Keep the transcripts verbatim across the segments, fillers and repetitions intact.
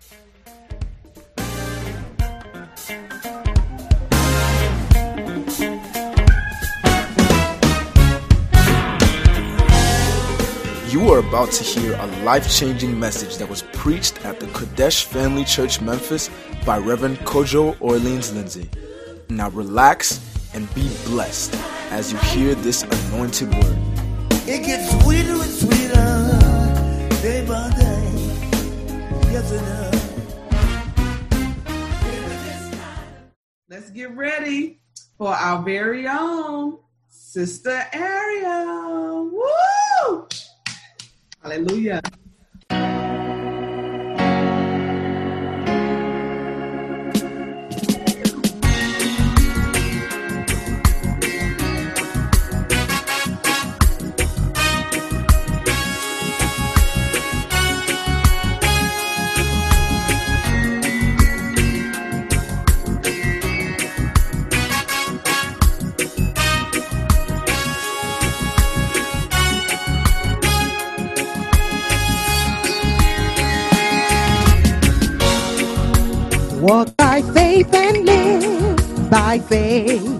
You are about to hear a life-changing message that was preached at the Kodesh Family Church Memphis by Reverend Kojo Orleans Lindsay. Now relax and be blessed as you hear this anointed word. It gets sweeter and sweeter day by day. Yes, it does. Let's get ready for our very own Sister Ariel. Woo! Hallelujah. Walk by faith and live by faith.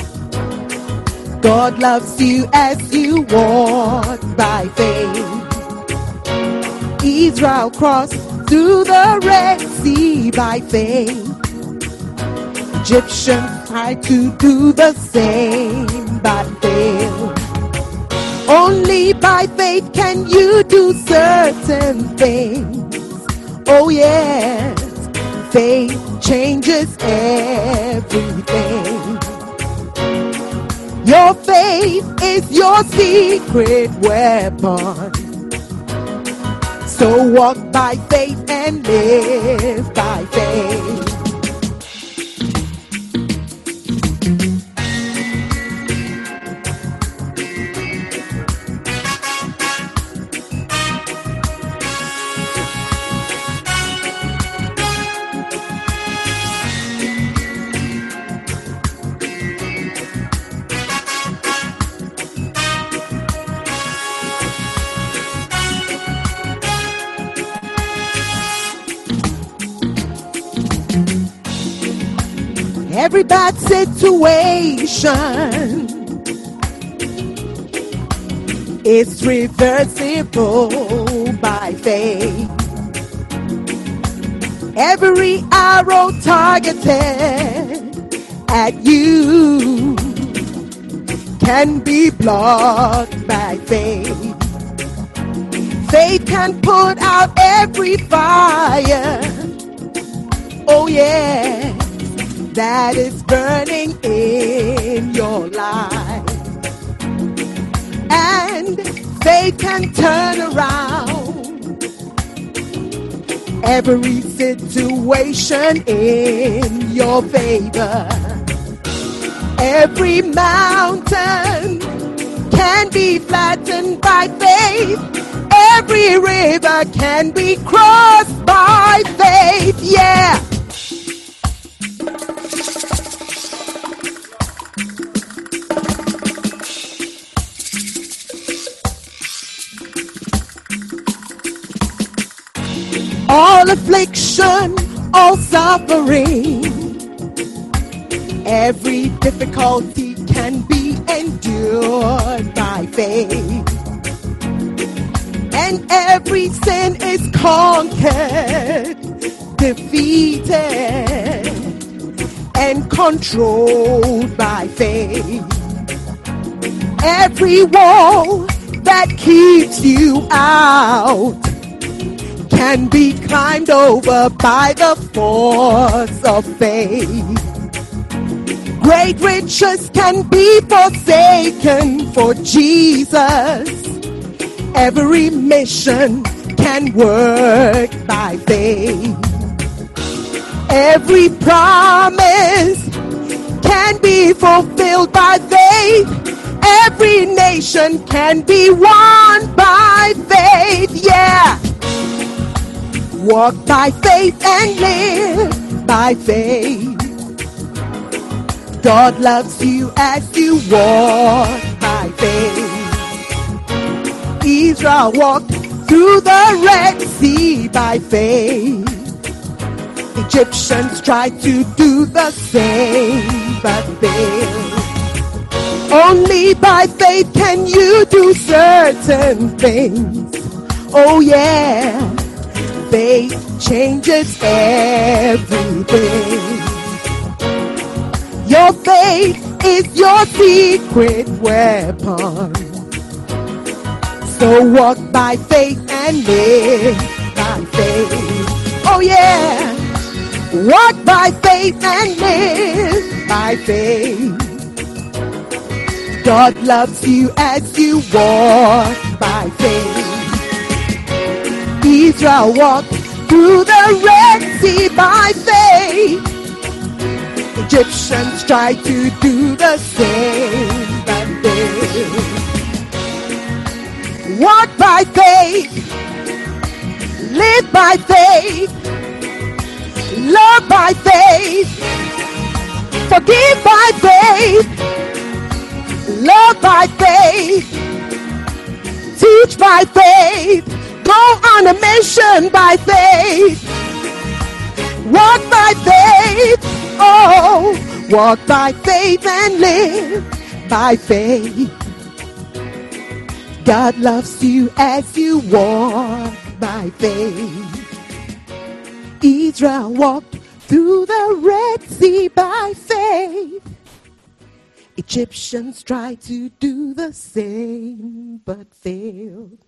God loves you as you walk by faith. Israel crossed through the Red Sea by faith. Egyptians tried to do the same but failed. Only by faith can you do certain things. Oh yeah. Faith changes everything. Your faith is your secret weapon. So walk by faith and live by faith. Every bad situation is reversible by faith. Every arrow targeted at you can be blocked by faith. Faith can put out every fire. Oh yeah. That is burning in your life. And faith can turn around every situation in your favor. Every mountain can be flattened by faith. Every river can be crossed by faith. Yeah. All affliction, all suffering, every difficulty can be endured by faith. And every sin is conquered, defeated, and controlled by faith. Every wall that keeps you out can be climbed over by the force of faith. Great riches can be forsaken for Jesus. Every mission can work by faith. Every promise can be fulfilled by faith. Every nation can be won by faith. Yeah. Walk by faith and live by faith. God loves you as you walk by faith. Israel walked through the Red Sea by faith. Egyptians tried to do the same, but failed. Only by faith can you do certain things. Oh yeah, faith changes everything. Your faith is your secret weapon. So walk by faith and live by faith. Oh yeah, walk by faith and live by faith. God loves you as you walk by faith. Israel walked through the Red Sea by faith. Egyptians tried to do the same, but failed. Walk by faith, live by faith, love by faith, forgive by faith, love by faith, teach by faith, go on a mission by faith, walk by faith, oh, walk by faith and live by faith. God loves you as you walk by faith. Israel walked through the Red Sea by faith. Egyptians tried to do the same but failed.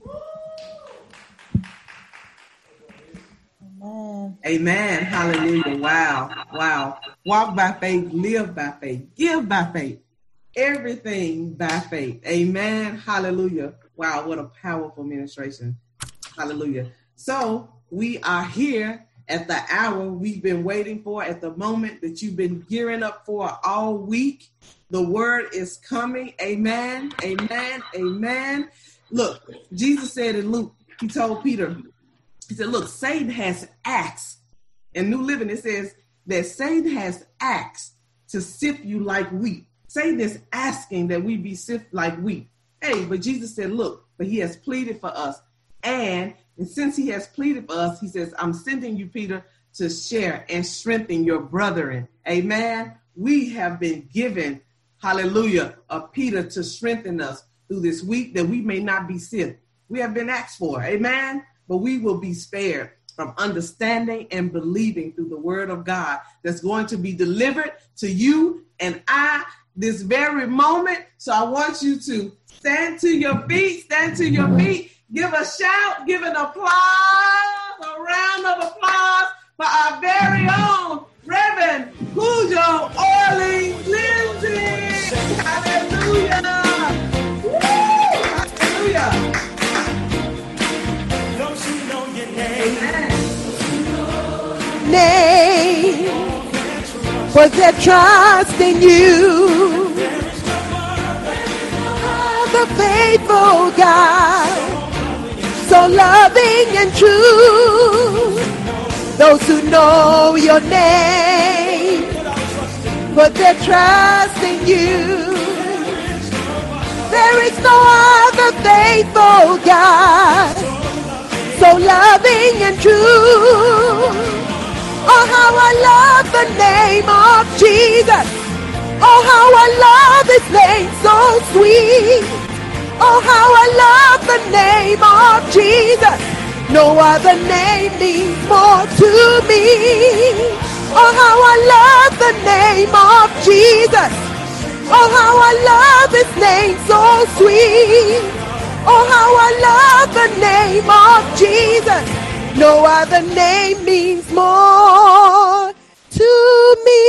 Amen. Amen. Hallelujah. Wow. Wow. Walk by faith, live by faith, give by faith, everything by faith. Amen. Hallelujah. Wow. What a powerful ministration. Hallelujah. So we are here at the hour we've been waiting for, at the moment that you've been gearing up for all week. The word is coming. Amen. Amen. Amen. Look, Jesus said in Luke, he told Peter, he said, look, Satan has asked. In New Living, it says that Satan has asked to sift you like wheat. Satan is asking that we be sifted like wheat. Hey, but Jesus said, look, but he has pleaded for us. And, and since he has pleaded for us, he says, I'm sending you, Peter, to share and strengthen your brethren. Amen. We have been given, hallelujah, a Peter to strengthen us through this week that we may not be sick. We have been asked for. Amen. But we will be spared from understanding and believing through the word of God that's going to be delivered to you and I this very moment. So I want you to stand to your feet, stand to your feet, give a shout, give an applause, a round of applause for our very own Reverend Cujo Orleans Lindsay. Hallelujah. Woo! Hallelujah. Don't you know your name? Name was their trust in you. The faithful God, so loving and true. Those who know your name put their trust in you. There is no other faithful God, so loving and true. Oh, how I love the name of Jesus. Oh, how I love his name, so sweet. Oh, how I love the name of Jesus. No other name means more to me. Oh, how I love the name of Jesus. Oh, how I love his name, so sweet. Oh, how I love the name of Jesus. No other name means more to me.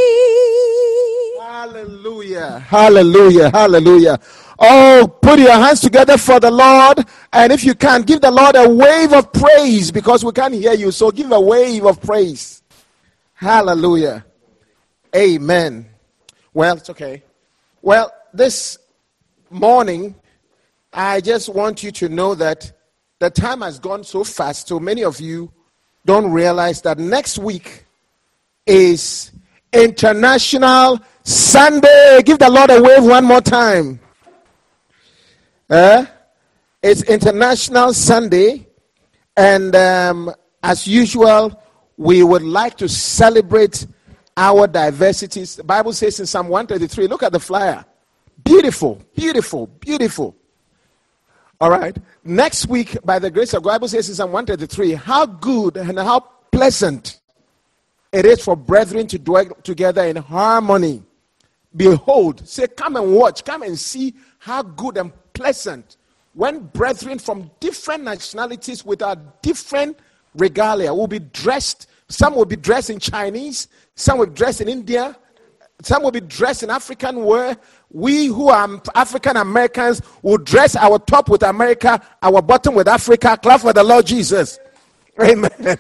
Hallelujah, hallelujah, hallelujah. Oh, put your hands together for the Lord. And if you can, give the Lord a wave of praise, because we can't hear you. So give a wave of praise. Hallelujah. Amen. Well, it's okay. Well, this morning, I just want you to know that the time has gone so fast, so many of you don't realize that next week is International Sunday. Give the Lord a wave one more time. Uh, it's International Sunday, and um, as usual, we would like to celebrate our diversities. The Bible says in Psalm one thirty-three, look at the flyer. Beautiful, beautiful, beautiful. All right. Next week, by the grace of God, the Bible says in Psalm one thirty-three, how good and how pleasant it is for brethren to dwell together in harmony. Behold, say, come and watch, come and see how good and pleasant when brethren from different nationalities with our different regalia will be dressed. Some will be dressed in Chinese, some will be dressed in India, some will be dressed in African wear. We who are African Americans will dress our top with America, our bottom with Africa. Clap for the Lord Jesus. Amen.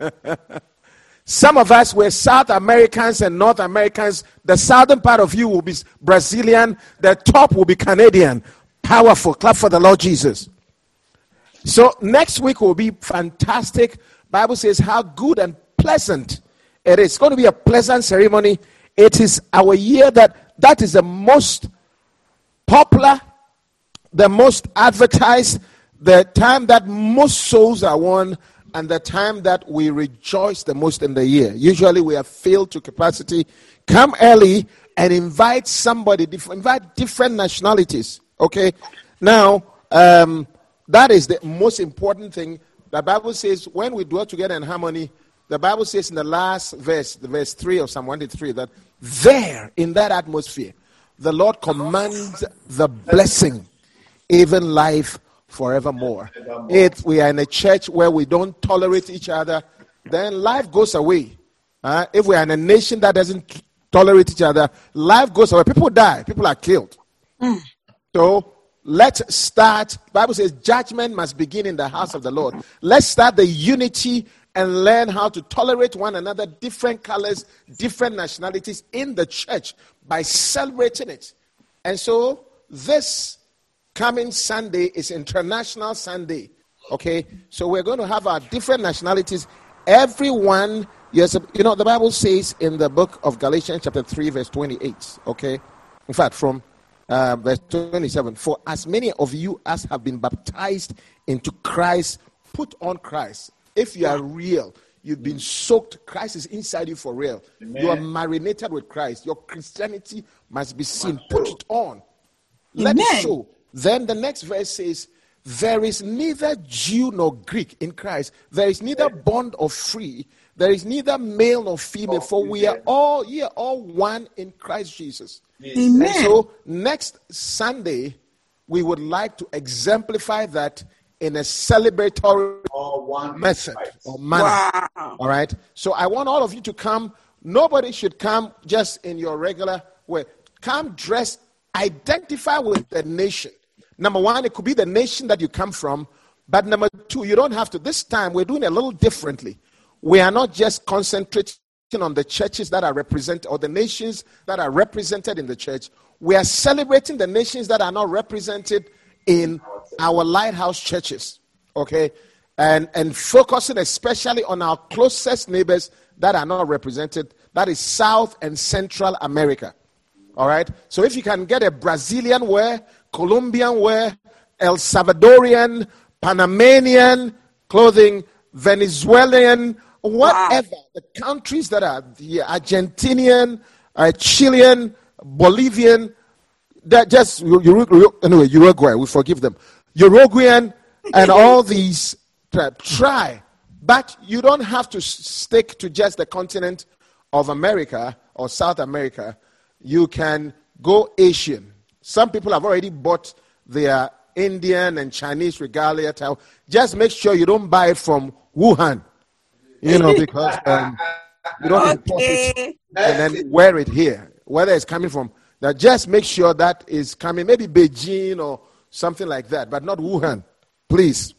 Some of us were South Americans and North Americans. The southern part of you will be Brazilian. The top will be Canadian. Powerful. Clap for the Lord Jesus. So next week will be fantastic. Bible says how good and pleasant it is. It's going to be a pleasant ceremony. It is our year that that is the most popular, the most advertised, the time that most souls are won, and the time that we rejoice the most in the year. Usually we are filled to capacity. Come early and invite somebody, invite different nationalities. Okay? Now, um, that is the most important thing. The Bible says when we dwell together in harmony, the Bible says in the last verse, the verse three of Psalm one thirty-three, that there, in that atmosphere, the Lord commands the blessing, even life forevermore. If we are in a church where we don't tolerate each other, then life goes away. Uh, if we are in a nation that doesn't tolerate each other, life goes away. People die. People are killed. Mm. So let's start. The Bible says judgment must begin in the house of the Lord. Let's start the unity and learn how to tolerate one another, different colors, different nationalities in the church by celebrating it. And so this coming Sunday is International Sunday. Okay, so we're going to have our different nationalities. Everyone, yes, you know, the Bible says in the book of Galatians chapter three, verse twenty-eight. Okay, in fact, from uh, verse twenty-seven, for as many of you as have been baptized into Christ, put on Christ. If you are real, you've been soaked, Christ is inside you for real. Amen. You are marinated with Christ. Your Christianity must be seen. Put it on. Let Amen. It show. Then the next verse says, there is neither Jew nor Greek in Christ. There is neither bond or free. There is neither male nor female, for we are all, ye are all one in Christ Jesus. Amen. And so next Sunday, we would like to exemplify that in a celebratory method or manner. Wow. All right. So I want all of you to come. Nobody should come just in your regular way. Come dressed, identify with the nation. Number one, it could be the nation that you come from. But number two, you don't have to. This time, we're doing it a little differently. We are not just concentrating on the churches that are represented or the nations that are represented in the church. We are celebrating the nations that are not represented in our lighthouse churches, okay, and and focusing especially on our closest neighbors that are not represented, that is South and Central America, all right? So if you can get a Brazilian wear, Colombian wear, El Salvadorian, Panamanian clothing, Venezuelan, whatever, wow. The countries that are here, Argentinian, uh, Chilean, Bolivian, that just anyway, Uruguay, we forgive them. Uruguayan and all these try, but you don't have to stick to just the continent of America or South America. You can go Asian. Some people have already bought their Indian and Chinese regalia. Just make sure you don't buy it from Wuhan, you know, because um, you don't import it and then wear it here, whether it's coming from. Now, just make sure that is coming, maybe Beijing or something like that, but not Wuhan, please.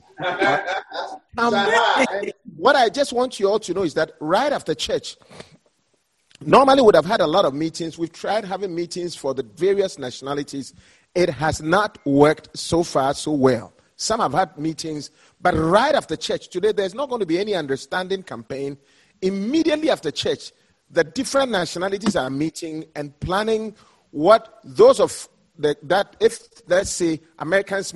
um, what I just want you all to know is that right after church, normally we would have had a lot of meetings. We've tried having meetings for the various nationalities. It has not worked so far so well. Some have had meetings, but right after church, today there's not going to be any understanding campaign. Immediately after church, the different nationalities are meeting and planning what those of the, that if, let's say, Americans meet,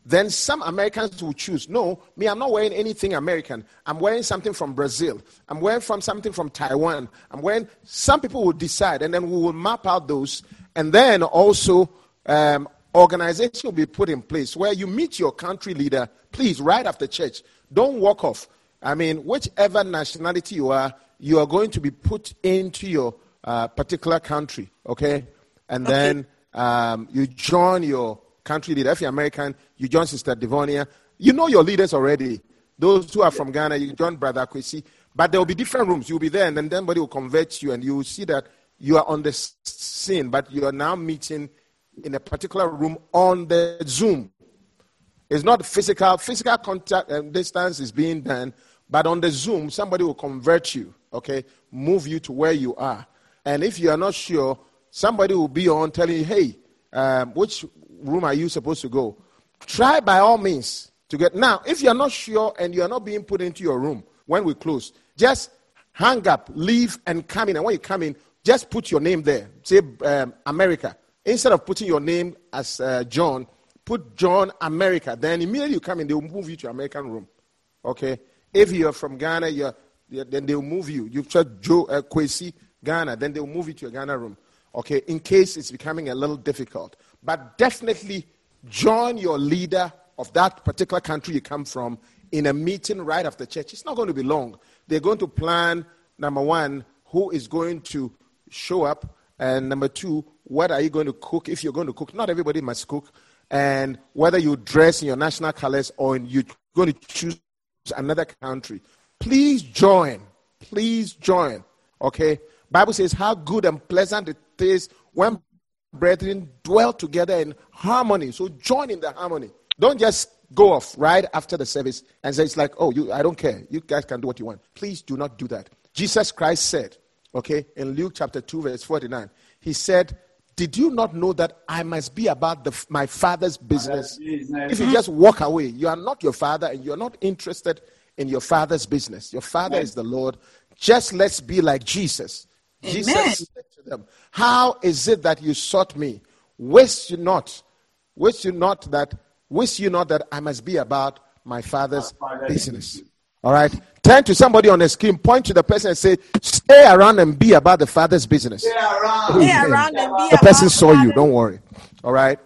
then some Americans will choose, no, me, I'm not wearing anything American. I'm wearing something from Brazil. I'm wearing from something from Taiwan. I'm wearing, some people will decide, and then we will map out those. And then also, um, organization will be put in place where you meet your country leader, please, right after church. Don't walk off. I mean, whichever nationality you are, you are going to be put into your uh, particular country, okay? And okay. then um, you join your country leader. If you're American, you join Sister Devonia. You know your leaders already. Those who are from Ghana, you join Brother Kwesi. But there will be different rooms. You'll be there, and then somebody will convert you, and you will see that you are on the scene, but you are now meeting in a particular room on the Zoom. It's not physical. Physical contact and distance is being done, but on the Zoom, somebody will convert you, okay, move you to where you are. And if you are not sure, somebody will be on telling you, hey, um, which room are you supposed to go? Try by all means to get. Now, if you are not sure and you are not being put into your room when we close, just hang up, leave, and come in. And when you come in, just put your name there. Say um, America. Instead of putting your name as uh, John, put John America. Then immediately you come in, they will move you to American room. Okay? If you're from Ghana, you're, you're, then they will move you. You've said Joe uh, Kwesi, Ghana, then they will move you to a Ghana room. Okay? In case it's becoming a little difficult. But definitely join your leader of that particular country you come from in a meeting right after church. It's not going to be long. They're going to plan, number one, who is going to show up, and number two, what are you going to cook if you're going to cook? Not everybody must cook. And whether you dress in your national colors or you're going to choose another country. Please join. Please join. Okay? Bible says how good and pleasant it is when brethren dwell together in harmony. So join in the harmony. Don't just go off right after the service and say it's like, oh, you, I don't care. You guys can do what you want. Please do not do that. Jesus Christ said, okay, in Luke chapter two, verse forty-nine, he said, did you not know that I must be about the, my Father's business? If you just walk away, you are not your Father and you are not interested in your Father's business. Your Father Amen. Is the Lord. Just let's be like Jesus. Amen. Jesus said to them, how is it that you sought me? Wish you not, wish you not that, wish you not that I must be about my Father's business. All right. Turn to somebody on the screen, point to the person and say, stay around and be about the Father's business. Stay around, stay around and be the person saw you, don't worry. All right.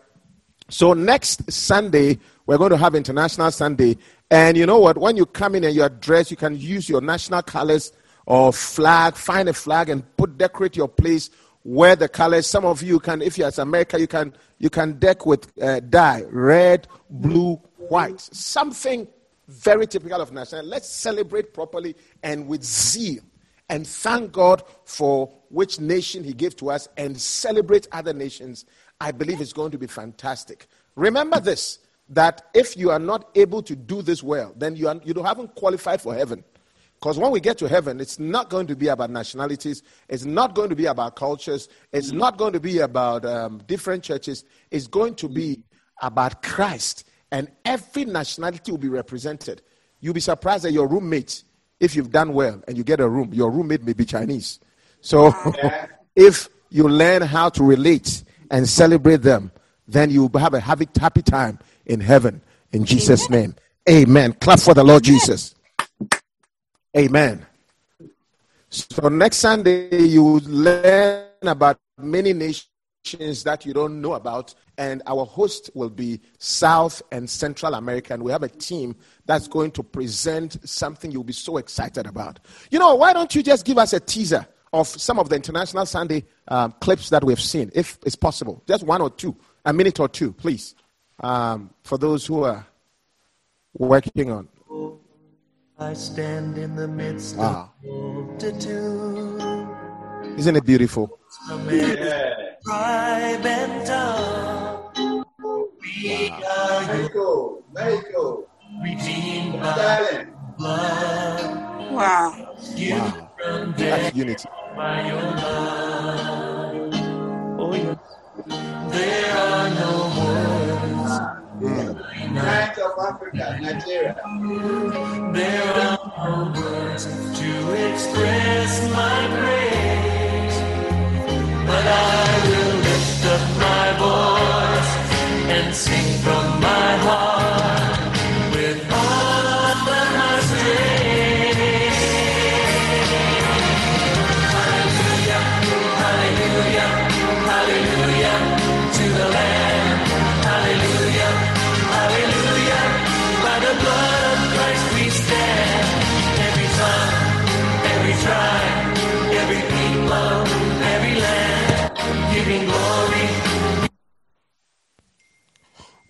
So next Sunday, we're going to have International Sunday. And you know what? When you come in and you're dressed, you can use your national colors or flag, find a flag and put decorate your place, wear the colors. Some of you can, if you're at America, you can you can deck with uh, dye, red, blue, white. Something very typical of national. Let's celebrate properly and with zeal and thank God for which nation he gave to us and celebrate other nations. I believe it's going to be fantastic. Remember this, that if you are not able to do this well, then you, are, you haven't qualified for heaven. Because when we get to heaven, it's not going to be about nationalities. It's not going to be about cultures. It's not going to be about um, different churches. It's going to be about Christ. And every nationality will be represented. You'll be surprised that your roommate, if you've done well and you get a room, your roommate may be Chinese. So if you learn how to relate and celebrate them, then you'll have a happy, happy time in heaven. In Jesus' name. Amen. Clap for the Lord Jesus. Amen. So next Sunday, you will learn about many nations that you don't know about, and our host will be South and Central America, and we have a team that's going to present something you'll be so excited about. You know, why don't you just give us a teaser of some of the International Sunday um, clips that we've seen, if it's possible, just one or two, a minute or two, please, um, for those who are working on. I stand in the midst wow. of multitude. Isn't it beautiful? Yeah. Tribe and tongue. We are Michael, Michael. Redeemed by blood. Wow. Wow. That's unity. By your love. Oh, yes. There are no words. Mm. Night of Africa, Nigeria. There are no words to express my praise, but I will lift up my voice and sing from my heart.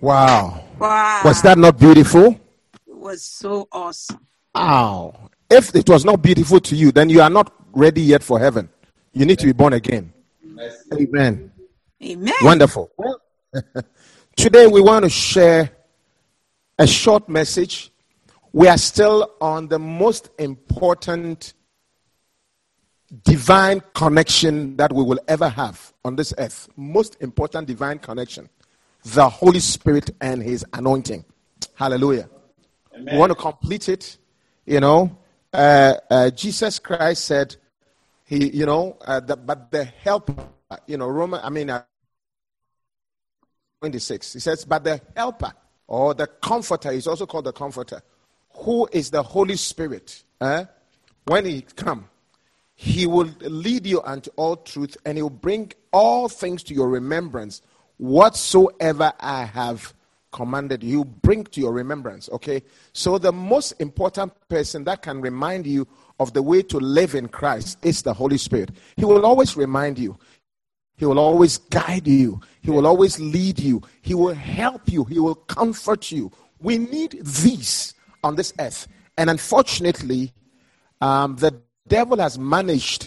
Wow. Wow. Was that not beautiful? It was so awesome. Wow. If it was not beautiful to you, then you are not ready yet for heaven. You need to be born again. Amen. Amen. Wonderful. Well, today we want to share a short message. We are still on the most important divine connection that we will ever have on this earth. Most important divine connection. The Holy Spirit and His anointing. Hallelujah. Amen. We want to complete it. You know, uh, uh, Jesus Christ said, He, you know, uh, the, but the helper, you know, Roman, I mean, uh, twenty-six, he says, but the helper or the comforter, is also called the comforter, who is the Holy Spirit. Eh? When He come, He will lead you unto all truth, and He will bring all things to your remembrance, whatsoever I have commanded you, bring to your remembrance. Okay, so the most important person that can remind you of the way to live in Christ is the Holy Spirit. He will always remind you. He will always guide you. He will always lead you. He will help you. He will comfort you. We need these on this earth. And unfortunately, um, the devil has managed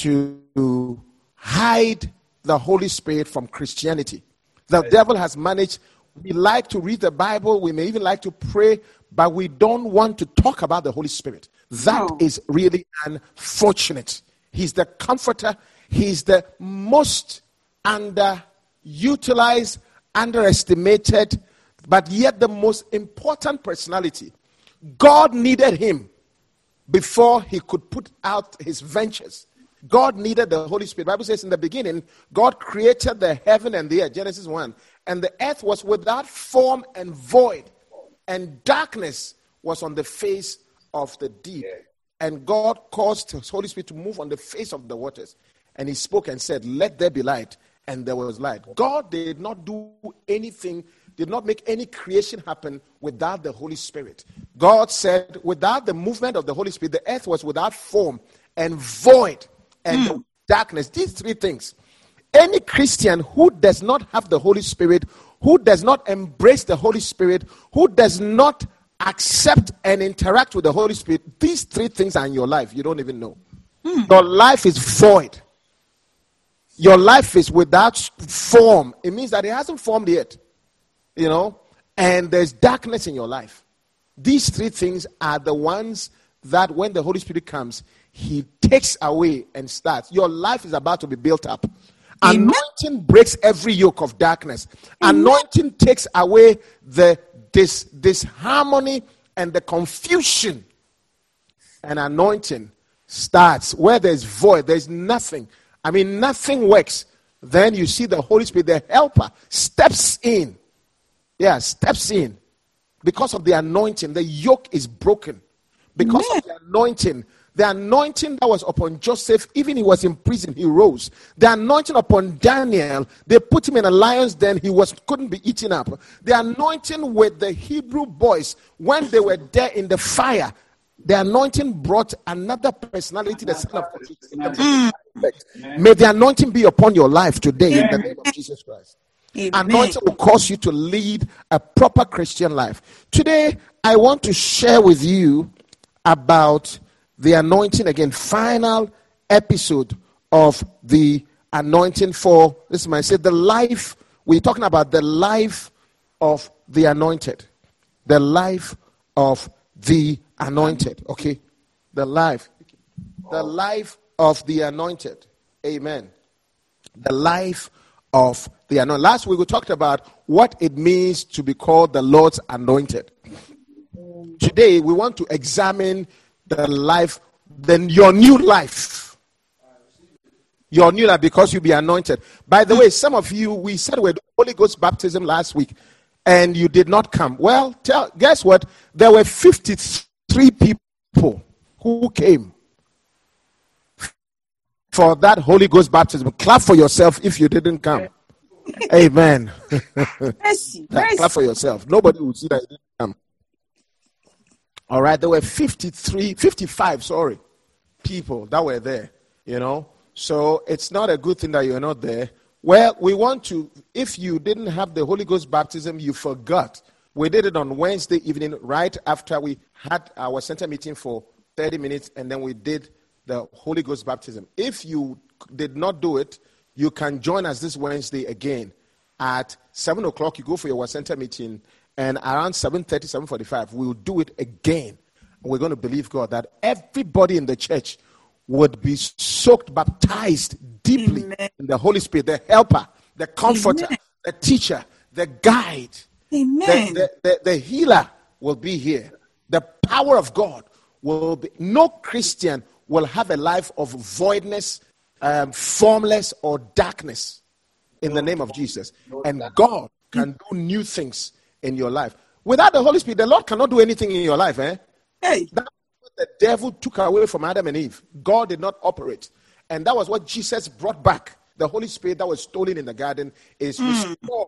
to hide the Holy Spirit from Christianity. The devil has managed. We like to read the Bible. We may even like to pray, but we don't want to talk about the Holy Spirit. That No. is really unfortunate. He's the comforter. He's the most underutilized, underestimated, but yet the most important personality. God needed him before he could put out his ventures. God needed the Holy Spirit. The Bible says in the beginning, God created the heaven and the earth, Genesis one. And the earth was without form and void. And darkness was on the face of the deep. And God caused his Holy Spirit to move on the face of the waters. And he spoke and said, let there be light. And there was light. God did not do anything, did not make any creation happen without the Holy Spirit. God said, without the movement of the Holy Spirit, the earth was without form and void and mm. darkness. These three things. Any Christian who does not have the Holy Spirit, who does not embrace the Holy Spirit, who does not accept and interact with the Holy Spirit, these three things are in your life. You don't even know. Mm. Your life is void. Your life is without form. It means that it hasn't formed yet. You know, and there's darkness in your life. These three things are the ones that when the Holy Spirit comes, he takes away and starts. Your life is about to be built up. Amen. Anointing breaks every yoke of darkness. Amen. Anointing takes away the this disharmony and the confusion. And anointing starts where there's void, there's nothing. I mean, nothing works. Then you see the Holy Spirit, the helper, steps in. Yeah, steps in. Because of the anointing, the yoke is broken. Because Amen. Of the anointing, the anointing that was upon Joseph, even he was in prison, he rose. The anointing upon Daniel, they put him in a lion's den, he was couldn't be eaten up. The anointing with the Hebrew boys, when they were there in the fire, the anointing brought another personality, the son of God. Mm. May the anointing be upon your life today in the name of Jesus Christ. Amen. Anointing will cause you to lead a proper Christian life. Today, I want to share with you about the anointing again, final episode of the anointing for, this might say, the life, we're talking about the life of the anointed. The life of the anointed, okay? The life. The life of the anointed. Amen. The life of the anointed. Last week we talked about what it means to be called the Lord's anointed. Today we want to examine the life, then your new life. Your new life because you'll be anointed. By the way, some of you, we said we had Holy Ghost baptism last week and you did not come. Well, tell, guess what? There were fifty-three people who came for that Holy Ghost baptism. Clap for yourself if you didn't come. Amen. Mercy, mercy. Clap for yourself. Nobody will see that you didn't come. All right, there were fifty-three, fifty-five, sorry, people that were there, you know. So it's not a good thing that you're not there, Well, we want to, if you didn't have the Holy Ghost baptism, you forgot. We did it on Wednesday evening right after we had our center meeting for thirty minutes, and then we did the Holy Ghost baptism. If you did not do it, you can join us this Wednesday again at seven o'clock. You go for your center meeting, and around seven thirty, seven forty-five, we'll do it again. And we're going to believe God that everybody in the church would be soaked, baptized deeply Amen. in the Holy Spirit, the helper, the comforter, Amen. the teacher, the guide, Amen. the, the, the, the healer will be here. The power of God will be. No Christian will have a life of voidness, um, formless, or darkness in the name of Jesus. And God can do new things in your life. Without the Holy Spirit, the Lord cannot do anything in your life. Eh? Hey. That's what the devil took away from Adam and Eve. God did not operate. And that was what Jesus brought back. The Holy Spirit that was stolen in the garden is restored.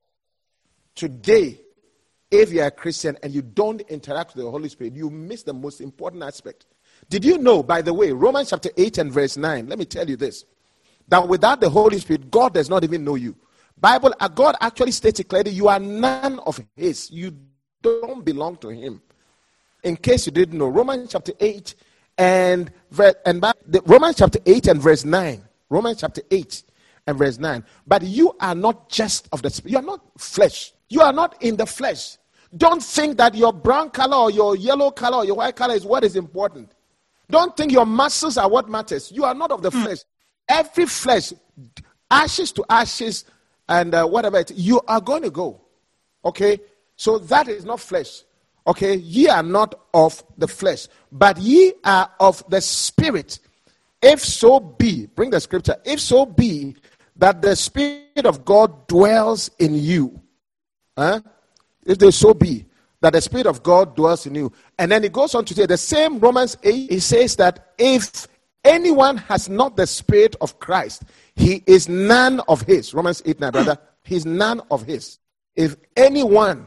Today, if you are a Christian and you don't interact with the Holy Spirit, you miss the most important aspect. Did you know, by the way, Romans chapter eight and verse nine, let me tell you this, that without the Holy Spirit, God does not even know you. Bible, uh, God actually states it clearly, you are none of his. You don't belong to him. In case you didn't know, Romans chapter eight and, and by, the, Romans chapter eight and verse nine, Romans chapter eight and verse nine, but you are not just of the Spirit. You are not flesh. You are not in the flesh. Don't think that your brown color or your yellow color or your white color is what is important. Don't think your muscles are what matters. You are not of the mm. flesh. Every flesh, ashes to ashes, and uh, whatever it is, you are going to go. Okay? So that is not flesh. Okay? Ye are not of the flesh, but ye are of the Spirit. If so be, bring the scripture, if so be that the Spirit of God dwells in you. Huh? If there so be that the Spirit of God dwells in you. And then it goes on to say, the same Romans eight, it says that if anyone has not the Spirit of Christ, he is none of his. Romans eight, nine, brother. He's none of his. If anyone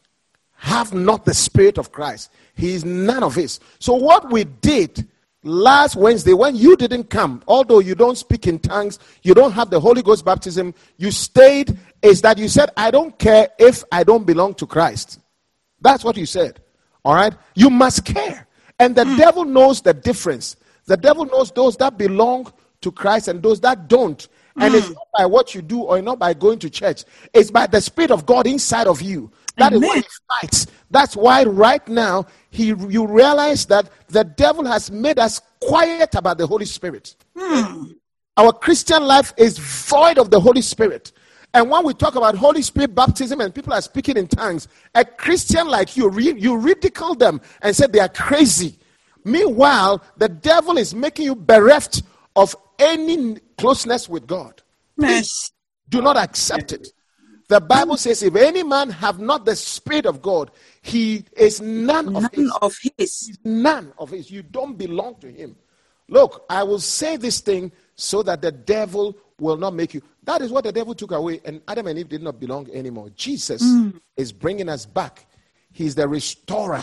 have not the Spirit of Christ, he is none of his. So what we did last Wednesday, when you didn't come, although you don't speak in tongues, you don't have the Holy Ghost baptism, you stayed, is that you said, I don't care if I don't belong to Christ. That's what you said. All right? You must care. And the mm. devil knows the difference. The devil knows those that belong to Christ and those that don't. And mm. it's not by what you do or not by going to church. It's by the Spirit of God inside of you. That Amen. Is why he fights. That's why right now he you realize that the devil has made us quiet about the Holy Spirit. Mm. Our Christian life is void of the Holy Spirit. And when we talk about Holy Spirit baptism and people are speaking in tongues, a Christian like you, you ridicule them and say they are crazy. Meanwhile, the devil is making you bereft of any closeness with God. Please, do not accept it. The Bible says, if any man have not the Spirit of God, he is none, none of his. Of his. He's none of his. You don't belong to him. Look, I will say this thing so that the devil will not make you. That is what the devil took away, and Adam and Eve did not belong anymore. Jesus mm. is bringing us back. He's the restorer.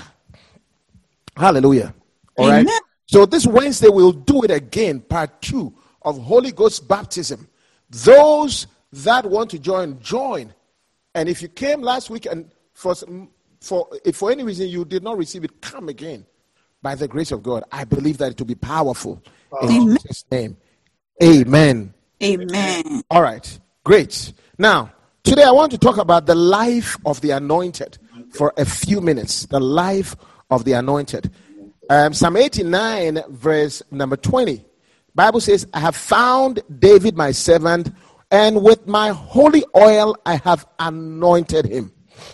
Hallelujah. All Amen. Right. So this Wednesday we'll do it again, part two of Holy Ghost baptism. Those that want to join, join. And if you came last week and for for if for any reason you did not receive it, come again. By the grace of God, I believe that it will be powerful. In Amen. Jesus' name. Amen. Amen. All right. Great. Now, today I want to talk about the life of the anointed for a few minutes. The life of the anointed. Um, Psalm eighty-nine, verse number twenty. Bible says, I have found David my servant, and with my holy oil I have anointed him.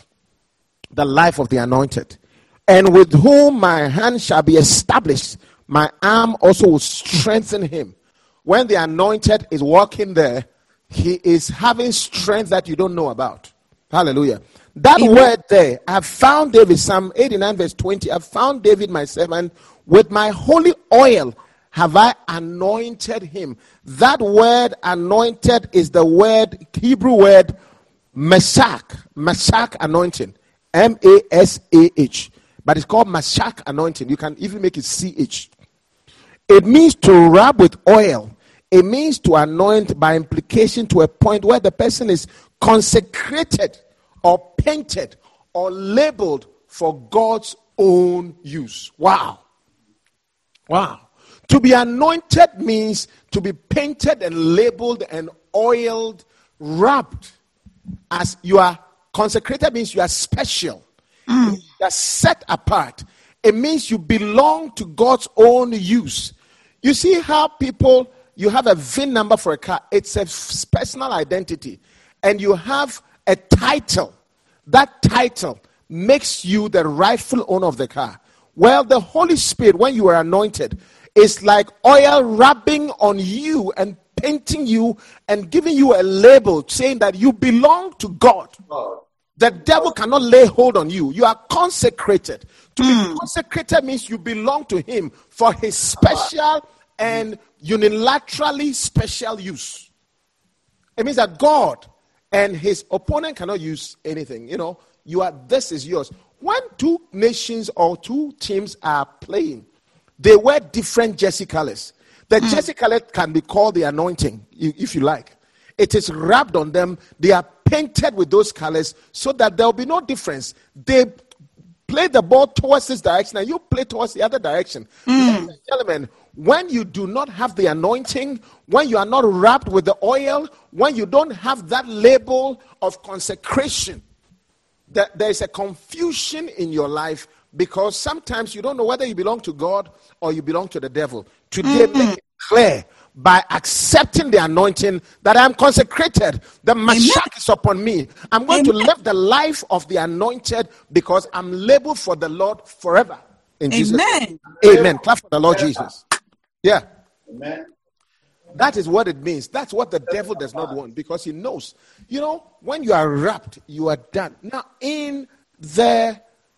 The life of the anointed. And with whom my hand shall be established, my arm also will strengthen him. When the anointed is walking there, he is having strength that you don't know about. Hallelujah. That Amen. Word there, I have found David, Psalm eighty-nine verse twenty, I have found David my servant, with my holy oil have I anointed him. That word anointed is the word, Hebrew word, Mashach, Mashach anointing, M A S A H. But it's called Mashach anointing. You can even make it C H. It means to rub with oil. It means to anoint by implication to a point where the person is consecrated or painted or labeled for God's own use. Wow. Wow. To be anointed means to be painted and labeled and oiled, rubbed. As you are consecrated means you are special. Mm. You are set apart. It means you belong to God's own use. You see how people, you have a V I N number for a car. It's a personal identity. And you have a title. That title makes you the rightful owner of the car. Well, the Holy Spirit, when you are anointed, is like oil rubbing on you and painting you and giving you a label saying that you belong to God. The devil cannot lay hold on you. You are consecrated. To mm. be consecrated means you belong to him for his special and unilaterally special use. It means that God and his opponent cannot use anything. You know, you are. This is yours. When two nations or two teams are playing, they wear different jersey colors. The mm. jersey color can be called the anointing, if you like. It is rubbed on them. They are painted with those colors so that there will be no difference. They play the ball towards this direction and you play towards the other direction. Mm. Ladies and gentlemen, when you do not have the anointing, when you are not wrapped with the oil, when you don't have that label of consecration, that there is a confusion in your life because sometimes you don't know whether you belong to God or you belong to the devil. Today, mm-hmm. make it clear by accepting the anointing that I am consecrated. The Mashiach is upon me. I'm going Amen. to live the life of the anointed because I'm labeled for the Lord forever. In Jesus' name. Amen. Clap for the Lord Jesus. Yeah. Amen. That is what it means. That's what the devil does not want because he knows. You know, when you are wrapped, you are done. Now, in the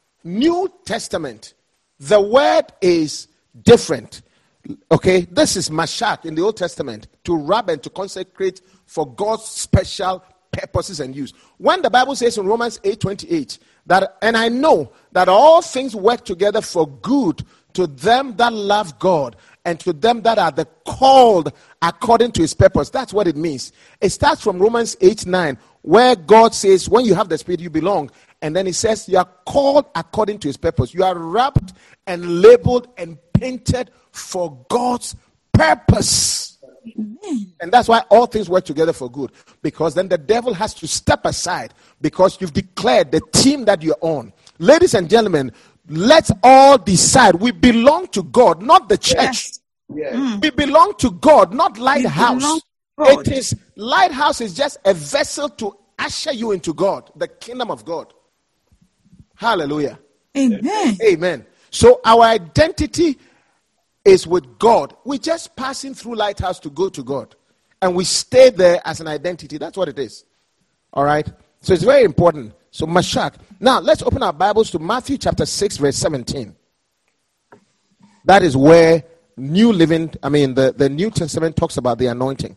New Testament, the word is different. Okay, this is Mashiach in the Old Testament, to wrap and to consecrate for God's special purposes and use. When the Bible says in Romans eight twenty-eight that, and I know that all things work together for good to them that love God and to them that are the called according to his purpose. That's what it means. It starts from Romans eight nine, where God says, when you have the Spirit, you belong. And then he says, you are called according to his purpose. You are wrapped and labeled and painted for God's purpose. Amen. And that's why all things work together for good. Because then the devil has to step aside because you've declared the team that you're on. Ladies and gentlemen, let's all decide we belong to God, not the church. Yes. Yes. Mm. We belong to God, not Lighthouse. It is Lighthouse is just a vessel to usher you into God, the kingdom of God. Hallelujah. Amen. Amen. So our identity is with God. We're just passing through Lighthouse to go to God. And we stay there as an identity. That's what it is. All right. So it's very important. So Mashiach. Now let's open our Bibles to Matthew chapter six, verse seventeen. That is where New Living, I mean the, the New Testament talks about the anointing.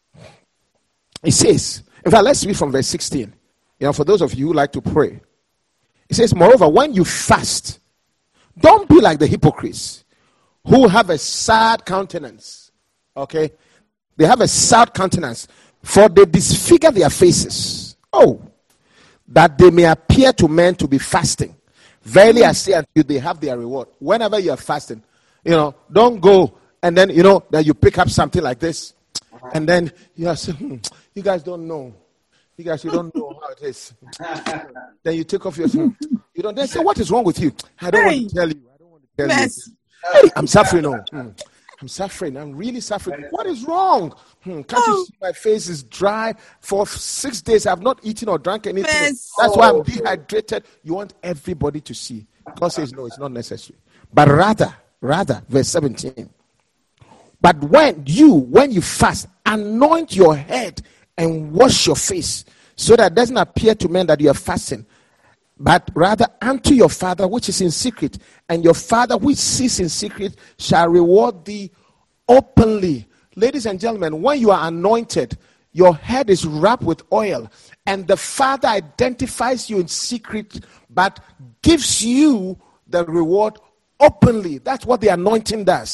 It says, in fact, let's read from verse sixteen. You know, for those of you who like to pray. It says, moreover, when you fast, don't be like the hypocrites who have a sad countenance. Okay? They have a sad countenance, for they disfigure their faces. Oh, that they may appear to men to be fasting. Verily I say unto you, they have their reward. Whenever you are fasting, you know, don't go and then, you know, that you pick up something like this. And then you are saying, hmm, you guys don't know. You guys, you don't know how it is. Then you take off your phone. You don't. They say, what is wrong with you? I don't hey. want to tell you. I don't want to tell yes. you. Hey, I'm suffering. Oh. Hmm. I'm suffering. I'm really suffering. What is wrong? Hmm. Can't oh. you see my face is dry? For six days, I've not eaten or drank anything. Yes. That's why I'm dehydrated. You want everybody to see. God says, no, it's not necessary. But rather, rather, verse seventeen. But when you, when you fast, anoint your head and wash your face, so that it doesn't appear to men that you are fasting, but rather unto your Father which is in secret, and your Father which sees in secret shall reward thee openly. Ladies and gentlemen, when you are anointed, your head is wrapped with oil, and the Father identifies you in secret, but gives you the reward openly. That's what the anointing does.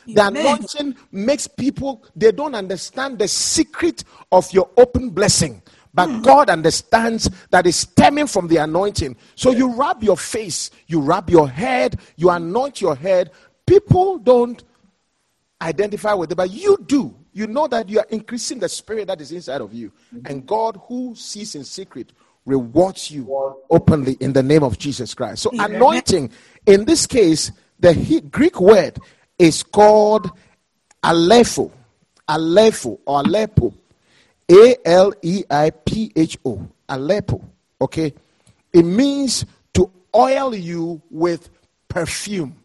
Amen. The anointing makes people, they don't understand the secret of your open blessing. But mm. God understands that it's stemming from the anointing. So you rub your face, you rub your head, you anoint your head. People don't identify with it, but you do. You know that you are increasing the spirit that is inside of you. Mm-hmm. And God, who sees in secret, rewards you openly in the name of Jesus Christ. So Amen. Anointing, in this case, the he- Greek word is called alepho. Alepho or Aleppo. A L E I P H O. Aleppo. Okay? It means to oil you with perfume.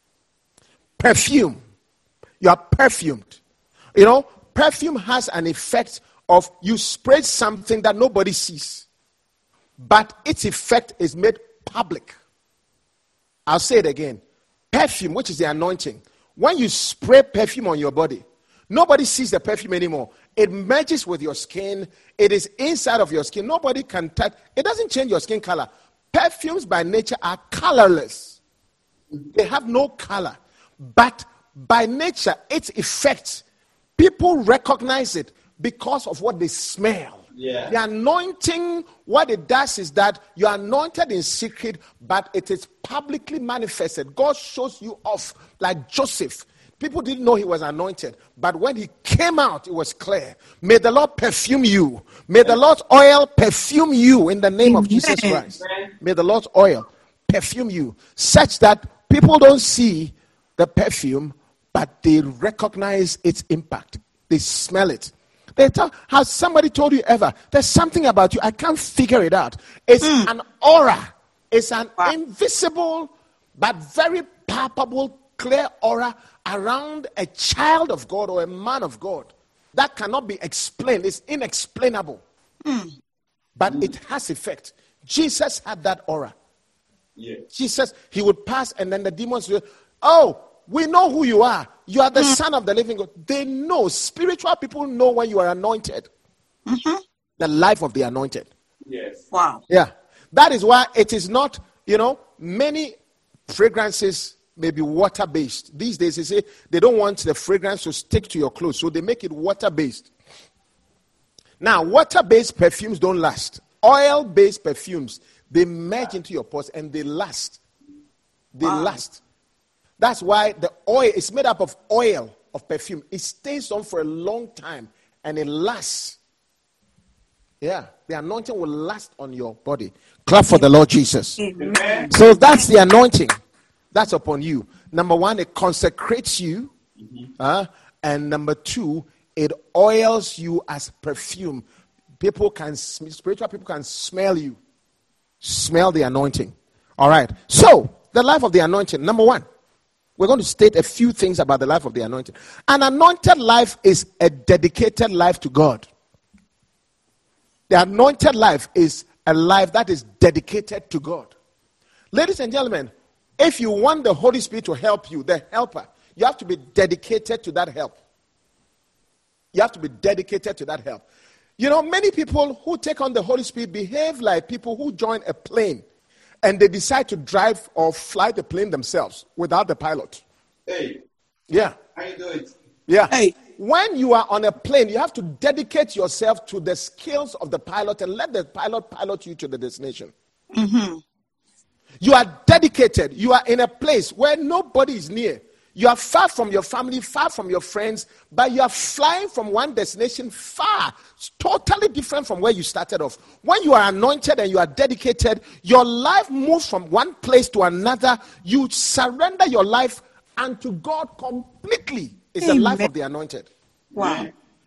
Perfume. You are perfumed. You know, perfume has an effect of you spray something that nobody sees. But its effect is made public. I'll say it again. Perfume, which is the anointing. When you spray perfume on your body, nobody sees the perfume anymore. It merges with your skin. It is inside of your skin. Nobody can touch. It doesn't change your skin color. Perfumes by nature are colorless. They have no color. But by nature, its effect, people recognize it because of what they smell. Yeah. The anointing, what it does is that you are anointed in secret, but it is publicly manifested. God shows you off like Joseph. People didn't know he was anointed, but when he came out, it was clear. May the Lord perfume you. May the Lord's oil perfume you in the name of Jesus Christ. May the Lord's oil perfume you, such that people don't see the perfume, but they recognize its impact. They smell it. They tell, has somebody told you ever, there's something about you, I can't figure it out. It's mm. an aura. It's an wow. invisible, but very palpable, clear aura around a child of God or a man of God that cannot be explained. It's inexplainable. Mm. But mm. it has effect. Jesus had that aura. Yeah. Jesus, he would pass and then the demons would, oh, we know who you are. You are the mm. Son of the living God. They know. Spiritual people know when you are anointed. Mm-hmm. The life of the anointed. Yes. Wow. Yeah. That is why it is not, you know, many fragrances may be water-based. These days, they say they don't want the fragrance to stick to your clothes, so they make it water-based. Now, water-based perfumes don't last. Oil-based perfumes, they merge into your pores and they last. They wow. last. That's why the oil is made up of oil of perfume. It stays on for a long time and it lasts. Yeah, the anointing will last on your body. Clap for the Lord Jesus. Amen. So that's the anointing. That's upon you. Number one, it consecrates you. Mm-hmm. Uh, and number two, it oils you as perfume. People can, spiritual people can smell you. Smell the anointing. All right. So, the life of the anointing. Number one, we're going to state a few things about the life of the anointed. An anointed life is a dedicated life to God. The anointed life is a life that is dedicated to God. Ladies and gentlemen, if you want the Holy Spirit to help you, the helper, you have to be dedicated to that help. You have to be dedicated to that help. You know, many people who take on the Holy Spirit behave like people who join a plane and they decide to drive or fly the plane themselves without the pilot. Hey. Yeah. How you doing? Yeah. Hey. When you are on a plane, you have to dedicate yourself to the skills of the pilot and let the pilot pilot you to the destination. Mm-hmm. You are dedicated. You are in a place where nobody is near. You are far from your family, far from your friends, but you are flying from one destination far. It's totally different from where you started off. When you are anointed and you are dedicated, your life moves from one place to another. You surrender your life unto God completely. It's Amen. The life of the anointed. Wow.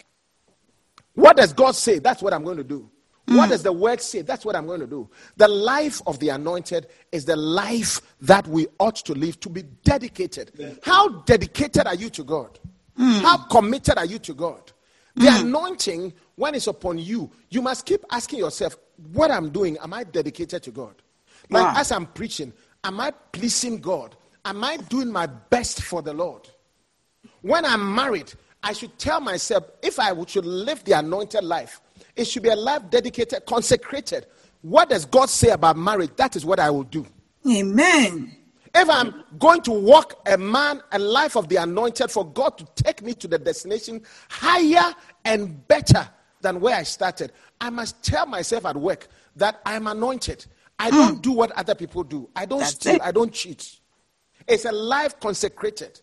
What does God say? That's what I'm going to do. Mm. What does the word say? That's what I'm going to do. The life of the anointed is the life that we ought to live, to be dedicated. Yeah. How dedicated are you to God? Mm. How committed are you to God? The mm. anointing, when it's upon you, you must keep asking yourself, what I'm doing, am I dedicated to God? Like wow. as I'm preaching, am I pleasing God? Am I doing my best for the Lord? When I'm married, I should tell myself, if I should live the anointed life, it should be a life dedicated, consecrated. What does God say about marriage? That is what I will do. Amen. If I'm going to walk a man, a life of the anointed for God to take me to the destination higher and better than where I started, I must tell myself at work that I'm anointed. I don't mm. do what other people do. I don't That's steal. It. I don't cheat. It's a life consecrated.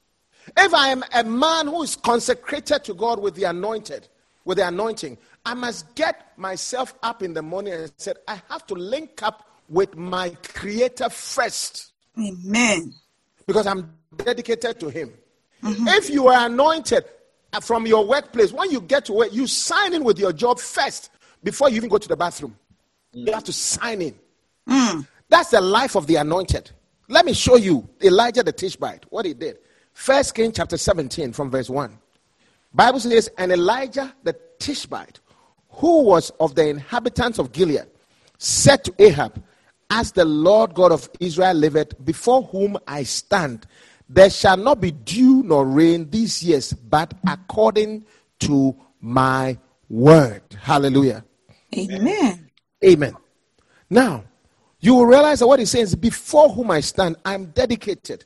If I am a man who is consecrated to God with the anointed, with the anointing, I must get myself up in the morning and say, I have to link up with my Creator first. Amen. Because I'm dedicated to him. Mm-hmm. If you are anointed from your workplace, when you get to work, you sign in with your job first before you even go to the bathroom. Mm. You have to sign in. Mm. That's the life of the anointed. Let me show you Elijah the Tishbite, what he did. First Kings chapter seventeen from verse one. Bible says, and Elijah the Tishbite, who was of the inhabitants of Gilead, said to Ahab, as the Lord God of Israel liveth, before whom I stand, there shall not be dew nor rain these years, but according to my word. Hallelujah. Amen. Amen. Now, you will realize that what he says, before whom I stand, I'm dedicated.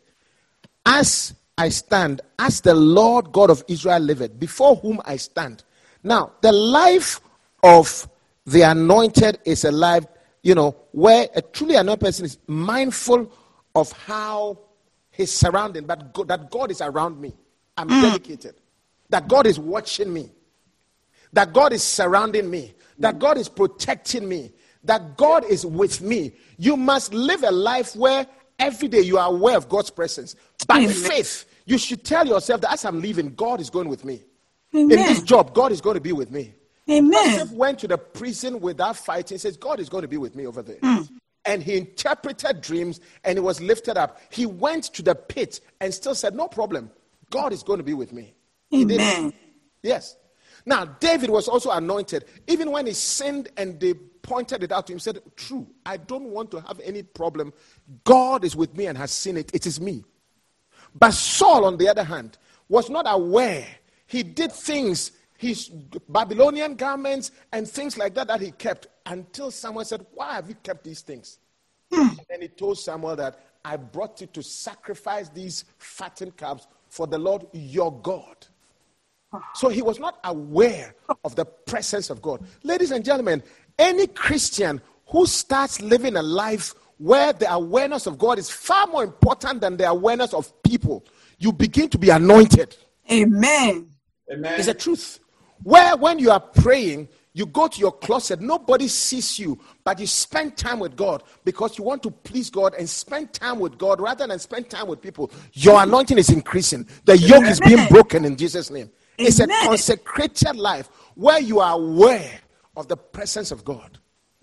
As I stand, as the Lord God of Israel liveth, before whom I stand. Now, the life of the anointed is a life, you know, where a truly anointed person is mindful of how he's surrounded, but God, that God is around me. I'm mm. dedicated. That God is watching me. That God is surrounding me. That God is protecting me. That God is with me. You must live a life where every day you are aware of God's presence. By Amen. Faith, you should tell yourself that as I'm leaving, God is going with me. Amen. In this job, God is going to be with me. Amen. Joseph went to the prison without fighting. He says, God is going to be with me over there. Mm. And he interpreted dreams and he was lifted up. He went to the pit and still said, no problem. God is going to be with me. Amen. Yes. Now, David was also anointed. Even when he sinned and they pointed it out to him, he said, true, I don't want to have any problem. God is with me and has seen it. It is me. But Saul, on the other hand, was not aware. He did things, his Babylonian garments and things like that that he kept, until someone said, why have you kept these things? Hmm. And then he told Samuel that I brought you to sacrifice these fattened calves for the Lord your God. So he was not aware of the presence of God. Ladies and gentlemen, any Christian who starts living a life where the awareness of God is far more important than the awareness of people, you begin to be anointed. Amen. Amen. It's the truth. Where when you are praying, you go to your closet, nobody sees you, but you spend time with God because you want to please God and spend time with God rather than spend time with people. Your anointing is increasing. The yoke Amen. Is being broken in Jesus' name. Amen. It's a consecrated life where you are aware of the presence of God.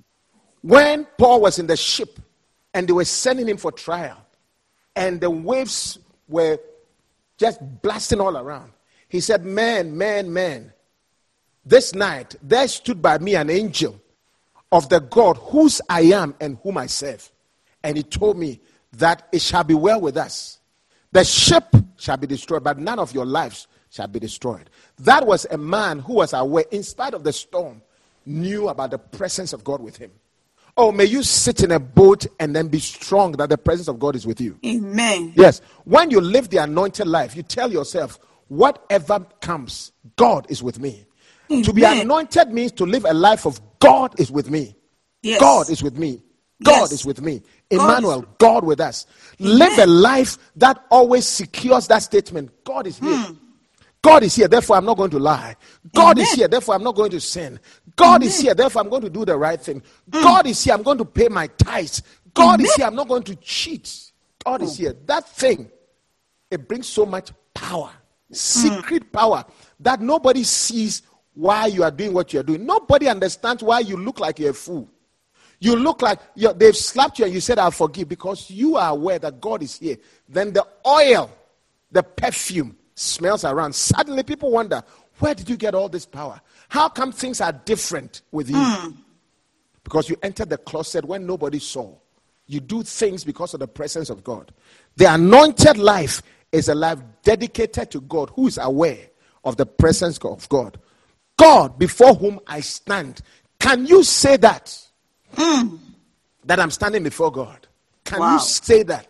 When Paul was in the ship and they were sending him for trial and the waves were just blasting all around, he said, man, man, man, this night there stood by me an angel of the God whose I am and whom I serve. And he told me that it shall be well with us. The ship shall be destroyed, but none of your lives shall be destroyed. That was a man who was aware, in spite of the storm, knew about the presence of God with him. Oh, may you sit in a boat and then be strong that the presence of God is with you. Amen. Yes. When you live the anointed life, you tell yourself, whatever comes, God is with me. Amen. To be anointed means to live a life of God is with me. Yes. God is with me. God yes. is with me. Emmanuel, God, God with us. Amen. Live a life that always secures that statement. God is here. Hmm. God is here, therefore I'm not going to lie. God Amen. Is here, therefore I'm not going to sin. God Amen. Is here, therefore I'm going to do the right thing. Mm. God is here, I'm going to pay my tithes. God Amen. Is here, I'm not going to cheat. God mm. is here. That thing, it brings so much power, secret mm. power, that nobody sees why you are doing what you are doing. Nobody understands why you look like you're a fool. You look like you're, they've slapped you and you said, I'll forgive, because you are aware that God is here. Then the oil, the perfume, smells around. Suddenly people wonder, where did you get all this power? How come things are different with you? Mm. Because you entered the closet when nobody saw. You do things because of the presence of God. The anointed life is a life dedicated to God, who is aware of the presence of God. God, before whom I stand. Can you say that? Mm. That I'm standing before God. Can wow. you say that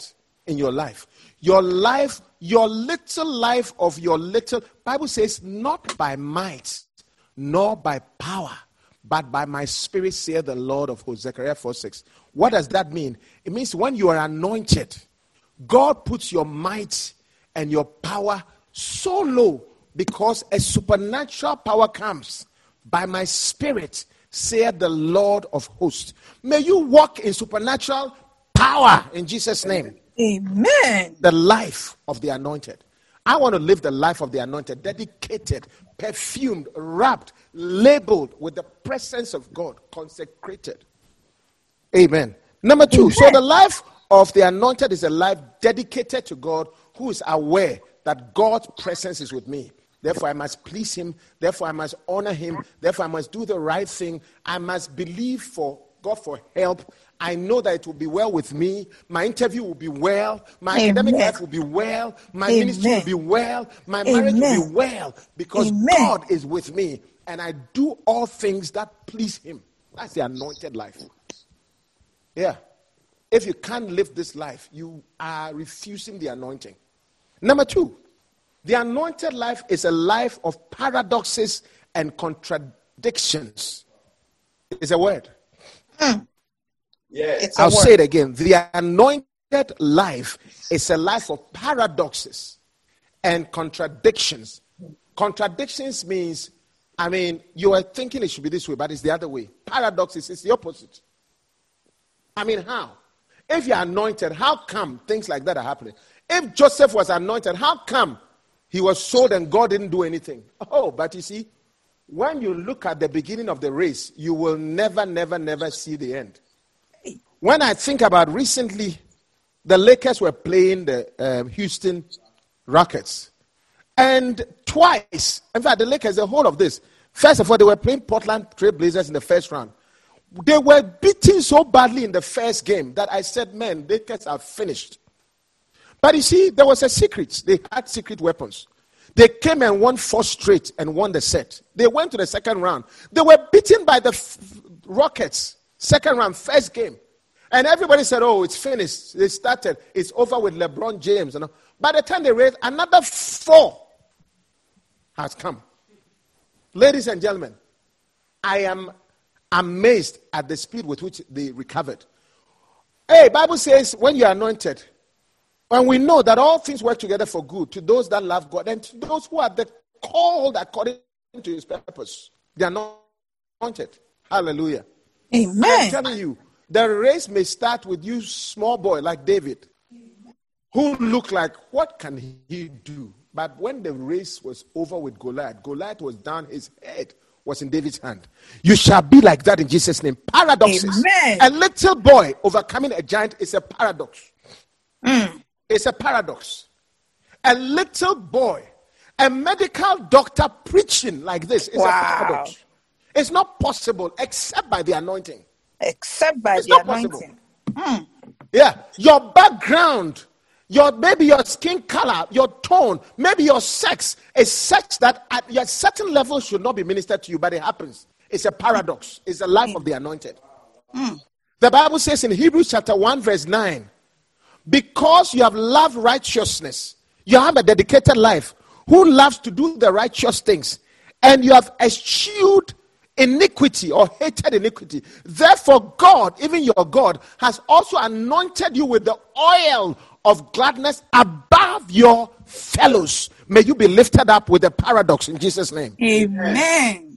in your life. Your life, your little life of your little, Bible says, not by might, nor by power, but by my spirit, saith the Lord of hosts. Zechariah four six. What does that mean? It means when you are anointed, God puts your might and your power so low because a supernatural power comes. By my spirit, saith the Lord of hosts. May you walk in supernatural power in Jesus' name. Amen. The life of the anointed. I want to live the life of the anointed, dedicated, perfumed, wrapped, labeled with the presence of God, consecrated. Amen. Number two, Amen. So the life of the anointed is a life dedicated to God, who is aware that God's presence is with me. Therefore, I must please him. Therefore, I must honor him. Therefore, I must do the right thing. I must believe for God for help. I know that it will be well with me. My interview will be well. My Amen. Academic life will be well. My Amen. Ministry will be well. My marriage Amen. Will be well. Because Amen. God is with me. And I do all things that please him. That's the anointed life. Yeah. If you can't live this life, you are refusing the anointing. Number two, the anointed life is a life of paradoxes and contradictions. It's a word. Mm. Yes. I'll word. Say it again. The anointed life is a life of paradoxes and contradictions. Contradictions means, I mean, you are thinking it should be this way, but it's the other way. Paradoxes is the opposite. I mean, how? If you're anointed, how come things like that are happening? If Joseph was anointed, how come he was sold and God didn't do anything? Oh, but you see, when you look at the beginning of the race, you will never, never, never see the end. When I think about recently, the Lakers were playing the um, Houston Rockets. And twice, in fact, the Lakers, the whole of this, first of all, they were playing Portland Trail Blazers in the first round. They were beaten so badly in the first game that I said, man, the Lakers are finished. But you see, there was a secret. They had secret weapons. They came and won four straight and won the set. They went to the second round. They were beaten by the f- Rockets. Second round, first game. And everybody said, oh, it's finished. They started. It's over with LeBron James. You know. By the time they raised, another four has come. Ladies and gentlemen, I am amazed at the speed with which they recovered. Hey, Bible says when you are anointed, and we know that all things work together for good to those that love God and to those who are the called according to his purpose. They are anointed. Hallelujah. Amen. I'm telling you, the race may start with you, small boy like David, who looked like, what can he do? But when the race was over with Goliath, Goliath was down, his head was in David's hand. You shall be like that in Jesus' name. Paradoxes. Amen. A little boy overcoming a giant is a paradox. Mm. It's a paradox. A little boy, a medical doctor preaching like this is wow. a paradox. It's not possible except by the anointing. Except by it's the not anointing. Mm. Yeah. Your background, your maybe your skin color, your tone, maybe your sex is such that at a certain level should not be ministered to you, but it happens. It's a paradox. It's the life mm. of the anointed. Mm. The Bible says in Hebrews chapter one verse nine, because you have loved righteousness, you have a dedicated life, who loves to do the righteous things, and you have eschewed iniquity or hated iniquity. Therefore, God, even your God, has also anointed you with the oil of gladness above your fellows. May you be lifted up with the paradox in Jesus' name. Amen.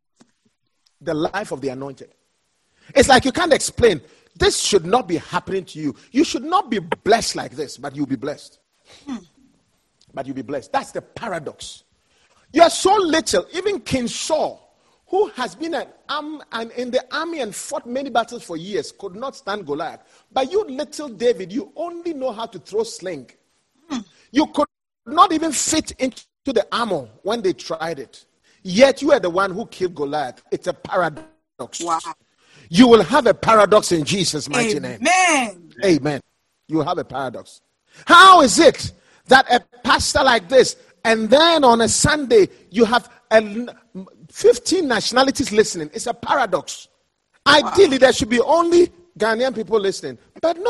The life of the anointed. It's like you can't explain. This should not be happening to you. You should not be blessed like this, but you'll be blessed. Hmm. But you'll be blessed. That's the paradox. You are so little. Even King Saul, who has been an arm and in the army and fought many battles for years, could not stand Goliath. But you, little David, you only know how to throw sling. Hmm. You could not even fit into the armor when they tried it. Yet you are the one who killed Goliath. It's a paradox. Wow. You will have a paradox in Jesus' mighty Amen. name. Amen. You will have a paradox. How is it that a pastor like this, and then on a Sunday, you have a, fifteen nationalities listening? It's a paradox. Wow. Ideally, there should be only Ghanaian people listening. But no,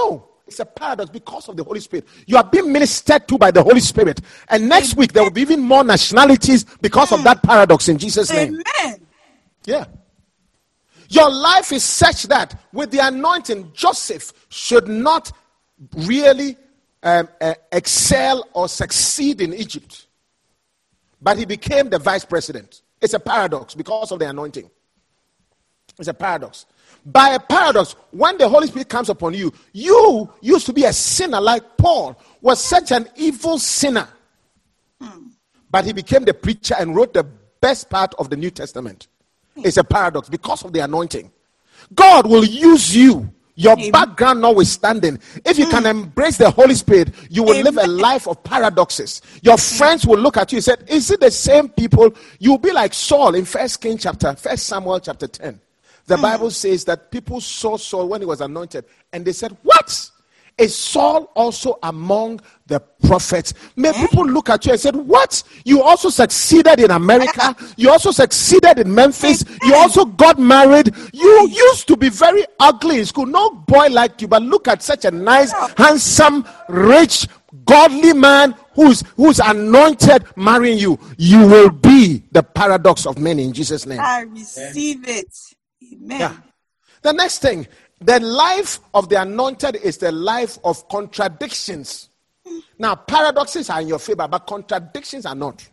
It's a paradox because of the Holy Spirit. You are being ministered to by the Holy Spirit. And next week, there will be even more nationalities because of that paradox in Jesus' name. Amen. Yeah. Your life is such that with the anointing, Joseph should not really um, uh, excel or succeed in Egypt. But he became the vice president. It's a paradox because of the anointing. It's a paradox. By a paradox, when the Holy Spirit comes upon you, you used to be a sinner like Paul was such an evil sinner. Hmm. But he became the preacher and wrote the best part of the New Testament. It's a paradox because of the anointing. God will use you, your Amen. Background notwithstanding. If you mm. can embrace the Holy Spirit, you will Amen. Live a life of paradoxes. Your friends will look at you and say, is it the same people? You'll be like Saul in First King chapter, First Samuel chapter ten. The mm. Bible says that people saw Saul when he was anointed, and they said, what? Is Saul also among the prophets? May eh? People look at you and said, what? You also succeeded in America. You also succeeded in Memphis. You also got married. You used to be very ugly in school. No boy liked you, but look at such a nice, handsome, rich, godly man who's who's anointed marrying you. You will be the paradox of many in Jesus' name. I receive it. Amen. Yeah. The next thing, the life of the anointed is the life of contradictions. Now, paradoxes are in your favor, but contradictions are not.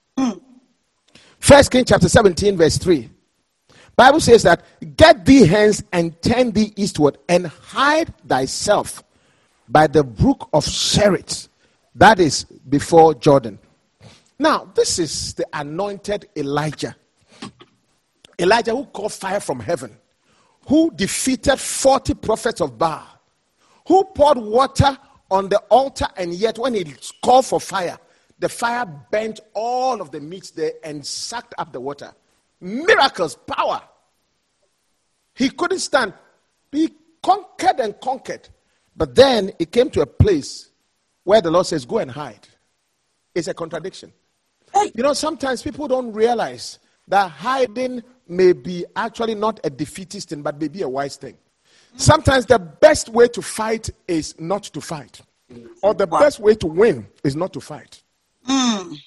First Kings chapter seventeen, verse three. Bible says that, get thee hence and turn thee eastward and hide thyself by the brook of Cherith, that is before Jordan. Now, this is the anointed Elijah. Elijah who called fire from heaven, who defeated forty prophets of Baal, who poured water on the altar, and yet when he called for fire, the fire burnt all of the meats there and sucked up the water. Miracles, power. He couldn't stand. He conquered and conquered. But then it came to a place where the Lord says, go and hide. It's a contradiction. You know, sometimes people don't realize that hiding may be actually not a defeatist thing, but may be a wise thing. Sometimes the best way to fight is not to fight. Or the best way to win is not to fight. Mm.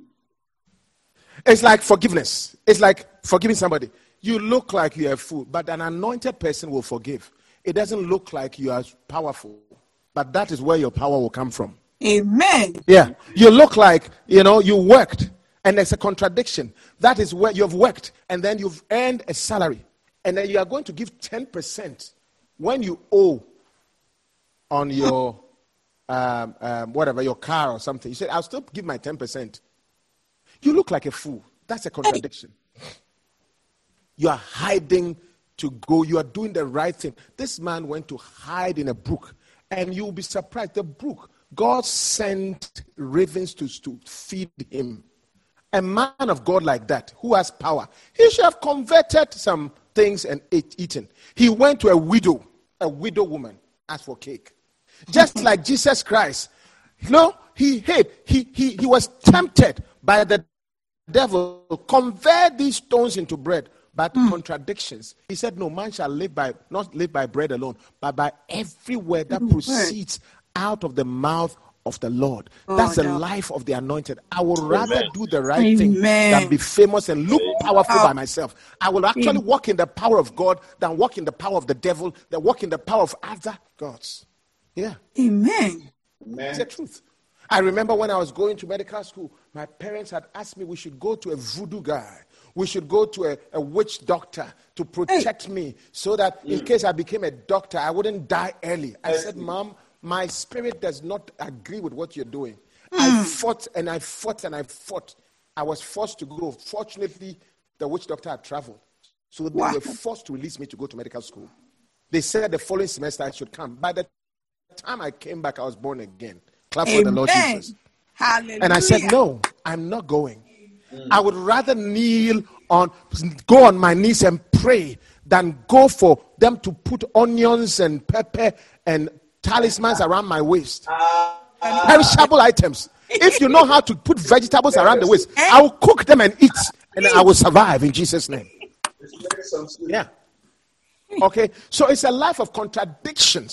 It's like forgiveness. It's like forgiving somebody. You look like you're a fool, but an anointed person will forgive. It doesn't look like you are powerful, but that is where your power will come from. Amen. Yeah. You look like, you know, you worked. And there's a contradiction. That is where you've worked, and then you've earned a salary. And then you are going to give ten percent when you owe on your, um, um, whatever, your car or something. You said, I'll still give my ten percent. You look like a fool. That's a contradiction. You are hiding to go. You are doing the right thing. This man went to hide in a brook, and you'll be surprised. The brook, God sent ravens to, to feed him. A man of God like that, who has power, he should have converted some things and ate, eaten. He went to a widow, a widow woman, asked for cake. Just like Jesus Christ. You know, he hid, he, he, he was tempted by the devil, convert these stones into bread. But mm. contradictions. He said, no, man shall live by, not live by bread alone, but by every word that proceeds out of the mouth of the Lord. Oh, That's no. the life of the anointed. I would rather Amen. Do the right Amen. Thing than be famous and look powerful oh. by myself. I will actually Amen. Walk in the power of God than walk in the power of the devil, than walk in the power of other gods. Yeah. Amen. It's the truth. I remember when I was going to medical school, my parents had asked me we should go to a voodoo guy. We should go to a, a witch doctor to protect hey. Me so that in case I became a doctor, I wouldn't die early. I said, Mom, my spirit does not agree with what you're doing. Mm. I fought and I fought and I fought. I was forced to go. Fortunately, the witch doctor had traveled. So they wow. were forced to release me to go to medical school. They said the following semester I should come. By the time I came back, I was born again. Clap for the Lord Jesus. Hallelujah. And I said, no, I'm not going. Mm. I would rather kneel on, go on my knees and pray than go for them to put onions and pepper and talismans around my waist. Uh, uh, Perishable items. If you know how to put vegetables around the waist, I will cook them and eat, and I will survive in Jesus' name. Yeah. Okay. So it's a life of contradictions.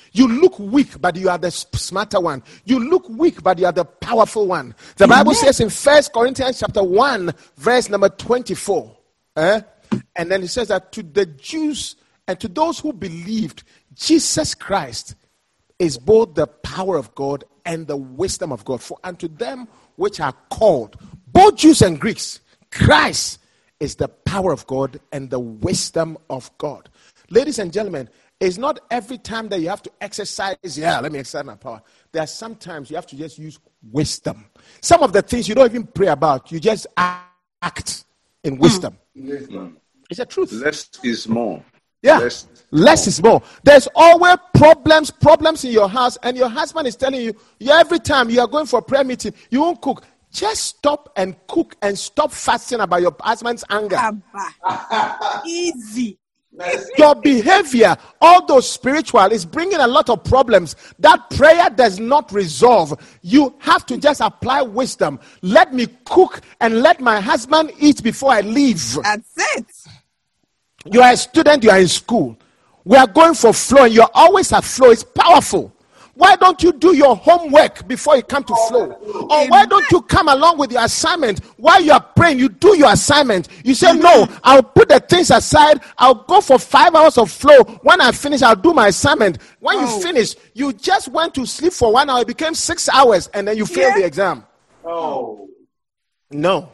You look weak, but you are the smarter one. You look weak, but you are the powerful one. The Bible says in First Corinthians chapter one, verse number twenty-four. Eh? And then it says that to the Jews and to those who believed, Jesus Christ is both the power of God and the wisdom of God. For unto them which are called, both Jews and Greeks, Christ is the power of God and the wisdom of God. Ladies and gentlemen, it's not every time that you have to exercise, yeah, let me exercise my power. There are some times you have to just use wisdom. Some of the things you don't even pray about, you just act in wisdom. Mm. It's the truth. Less is more. Yeah, Less, less is more. There's always problems, problems in your house, and your husband is telling you, you every time you are going for a prayer meeting, you won't cook. Just stop and cook and stop fasting about your husband's anger. Abba. Easy. Your behavior, although spiritual, is bringing a lot of problems that prayer does not resolve. You have to just apply wisdom. Let me cook and let my husband eat before I leave. That's it. You are a student, you are in school. We are going for flow, and you're always at flow. It's powerful. Why don't you do your homework before you come to flow? Or why don't you come along with your assignment? While you are praying, you do your assignment. You say, no, I'll put the things aside. I'll go for five hours of flow. When I finish, I'll do my assignment. When Oh. you finish, you just went to sleep for one hour. It became six hours, and then you failed Yeah. the exam. Oh. No.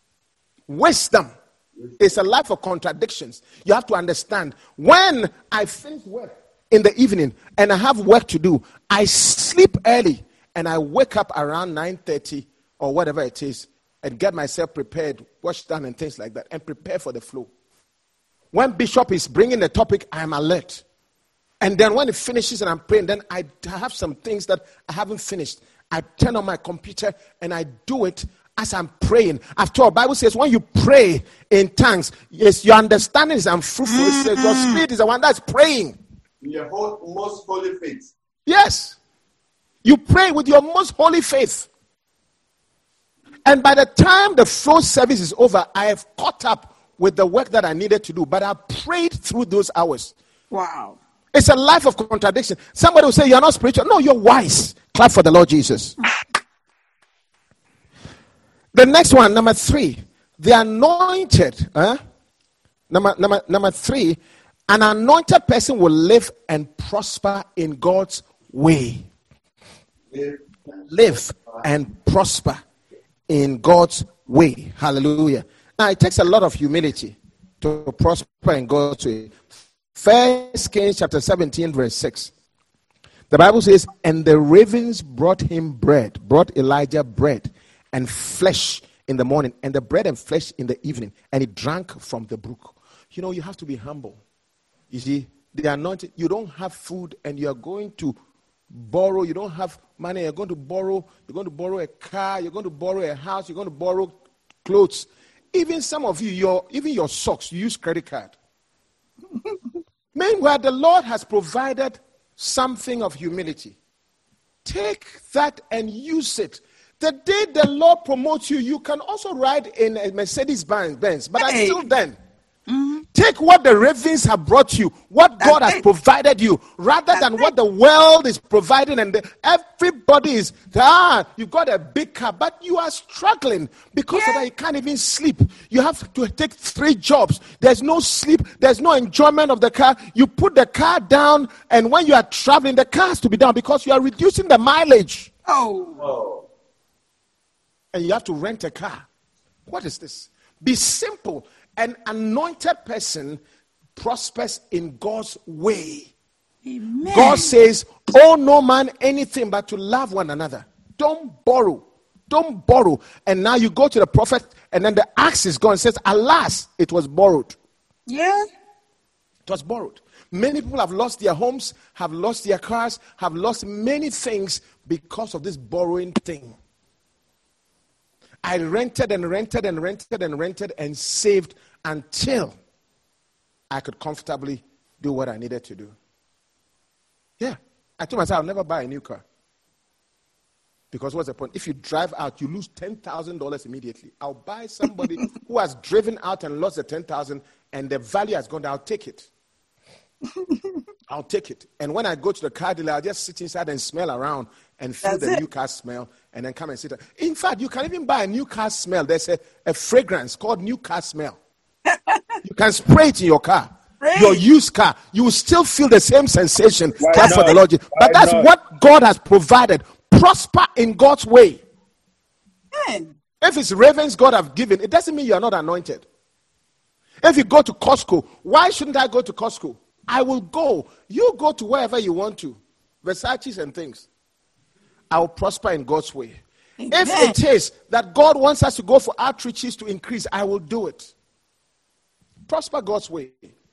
Wisdom is a life of contradictions. You have to understand. When I finish work in the evening and I have work to do, I sleep early and I wake up around nine thirty or whatever it is and get myself prepared, wash down and things like that, and prepare for the flow. When Bishop is bringing the topic, I am alert. And then when it finishes and I'm praying, then I have some things that I haven't finished. I turn on my computer and I do it as I'm praying. After all, Bible says when you pray in tongues, yes, your understanding is unfruitful. It says your spirit is the one that's praying. Your whole, most holy faith. Yes. You pray with your most holy faith. And by the time the flow service is over, I have caught up with the work that I needed to do. But I prayed through those hours. Wow. It's a life of contradiction. Somebody will say, you're not spiritual. No, you're wise. Clap for the Lord Jesus. The next one, number three. The anointed. Huh? Number, number, number three. An anointed person will live and prosper in God's way. Live and prosper in God's way. Hallelujah. Now, it takes a lot of humility to prosper in God's way. First Kings chapter seventeen, verse six. The Bible says, and the ravens brought him bread, brought Elijah bread and flesh in the morning, and the bread and flesh in the evening, and he drank from the brook. You know, you have to be humble. You see, the anointed, you don't have food and you are going to borrow, you don't have money, you're going to borrow, you're going to borrow a car, you're going to borrow a house, you're going to borrow clothes. Even some of you, your even your socks, you use credit card. Meanwhile, the Lord has provided something of humility. Take that and use it. The day the Lord promotes you, you can also ride in a Mercedes Benz. But Hey. until then, take what the ravens have brought you, what God has it. provided you, rather That's than it. what the world is providing. And the, everybody is, ah, you've got a big car, but you are struggling because of Yeah. that. You can't even sleep. You have to take three jobs. There's no sleep. There's no enjoyment of the car. You put the car down, and when you are traveling, the car has to be down because you are reducing the mileage. Oh. And you have to rent a car. What is this? Be simple. An anointed person prospers in God's way. Amen. God says, owe no man anything but to love one another. Don't borrow. Don't borrow. And now you go to the prophet, and then the axe is gone. It says, alas, it was borrowed. Yeah. It was borrowed. Many people have lost their homes, have lost their cars, have lost many things because of this borrowing thing. I rented and rented and rented and rented and saved until I could comfortably do what I needed to do. Yeah. I told myself I'll never buy a new car. Because what's the point? If you drive out, you lose ten thousand dollars immediately. I'll buy somebody who has driven out and lost the ten thousand dollars and the value has gone down. I'll take it. I'll take it. And when I go to the car dealer, I'll just sit inside and smell around and feel That's the it. new car smell and then come and sit. In fact, you can even buy a new car smell. There's a, a fragrance called new car smell. You can spray it in your car. Right. Your used car, you will still feel the same sensation. Why Clap for not? the Lord. Jesus. But Why that's not? what God has provided. Prosper in God's way. Amen. If it's ravens God have given, it doesn't mean you are not anointed. If you go to Costco, why shouldn't I go to Costco? I will go. You go to wherever you want to. Versace's and things. I will prosper in God's way. Amen. If it is that God wants us to go for outreaches to increase, I will do it. Prosper God's way.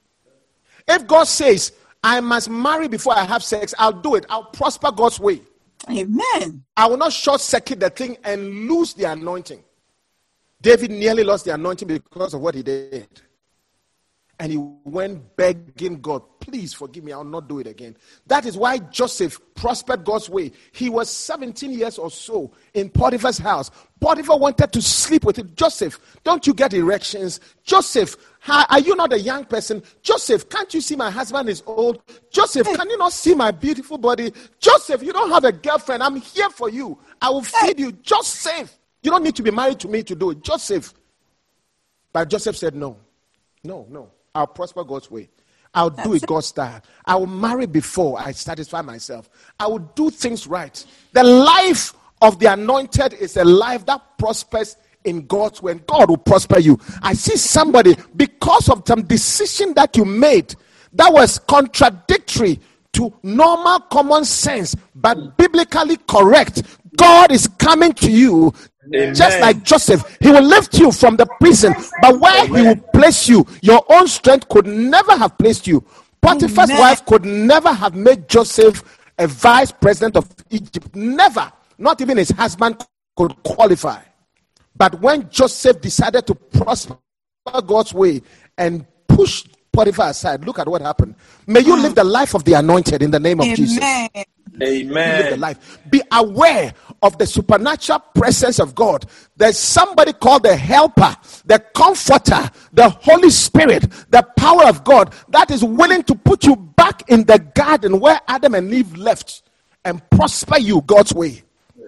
If God says, I must marry before I have sex, I'll do it. I'll prosper God's way. Amen. I will not short circuit the thing and lose the anointing. David nearly lost the anointing because of what he did. And he went begging God, please forgive me, I'll not do it again. That is why Joseph prospered God's way. He was seventeen years or so in Potiphar's house. Potiphar wanted to sleep with him. Joseph, don't you get erections? Joseph, how, are you not a young person? Joseph, can't you see my husband is old? Joseph, can you not see my beautiful body? Joseph, you don't have a girlfriend. I'm here for you. I will feed you. Joseph, you don't need to be married to me to do it. Joseph. But Joseph said, no, no, no. I'll prosper God's way. I'll do it God's style. I will marry before I satisfy myself. I will do things right. The life of the anointed is a life that prospers in God's way. And God will prosper you. I see somebody, because of some decision that you made that was contradictory to normal common sense, but biblically correct, God is coming to you. Amen. Just like Joseph, he will lift you from the prison, but where Amen. he will place you, your own strength could never have placed you. Potiphar's Amen. wife could never have made Joseph a vice president of Egypt. Never. Not even his husband could qualify. But when Joseph decided to prosper God's way and push Potiphar aside, look at what happened. May you live the life of the anointed in the name of Jesus. Amen. Live the Amen. life. Be aware of the supernatural presence of God. There's somebody called the helper, the comforter, the Holy Spirit, the power of God that is willing to put you back in the garden where Adam and Eve left and prosper you God's way.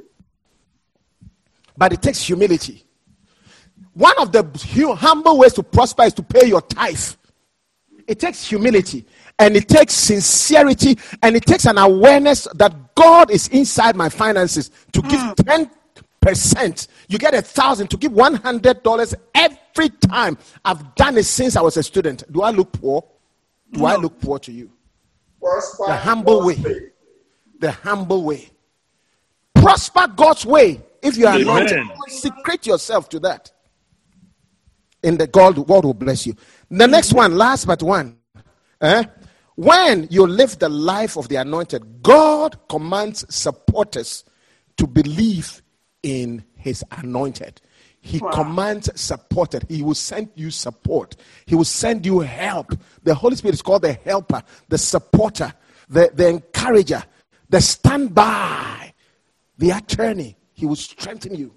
But it takes humility. One of the hu- humble ways to prosper is to pay your tithe. It takes humility. And it takes sincerity, and it takes an awareness that God is inside my finances. To give ten percent, you get a thousand. To give one hundred dollars every time. I've done it since I was a student. Do I look poor? Do I look poor to you? Prosper The humble way. God's The humble way. Prosper God's way. If you are Amen. anointed, consecrate yourself to that. And the God, God will bless you. The next one, last but one. Eh? When you live the life of the anointed, God commands supporters to believe in his anointed. He Wow. commands supporters. He will send you support. He will send you help. The Holy Spirit is called the helper, the supporter, the, the encourager, the standby, the attorney. He will strengthen you.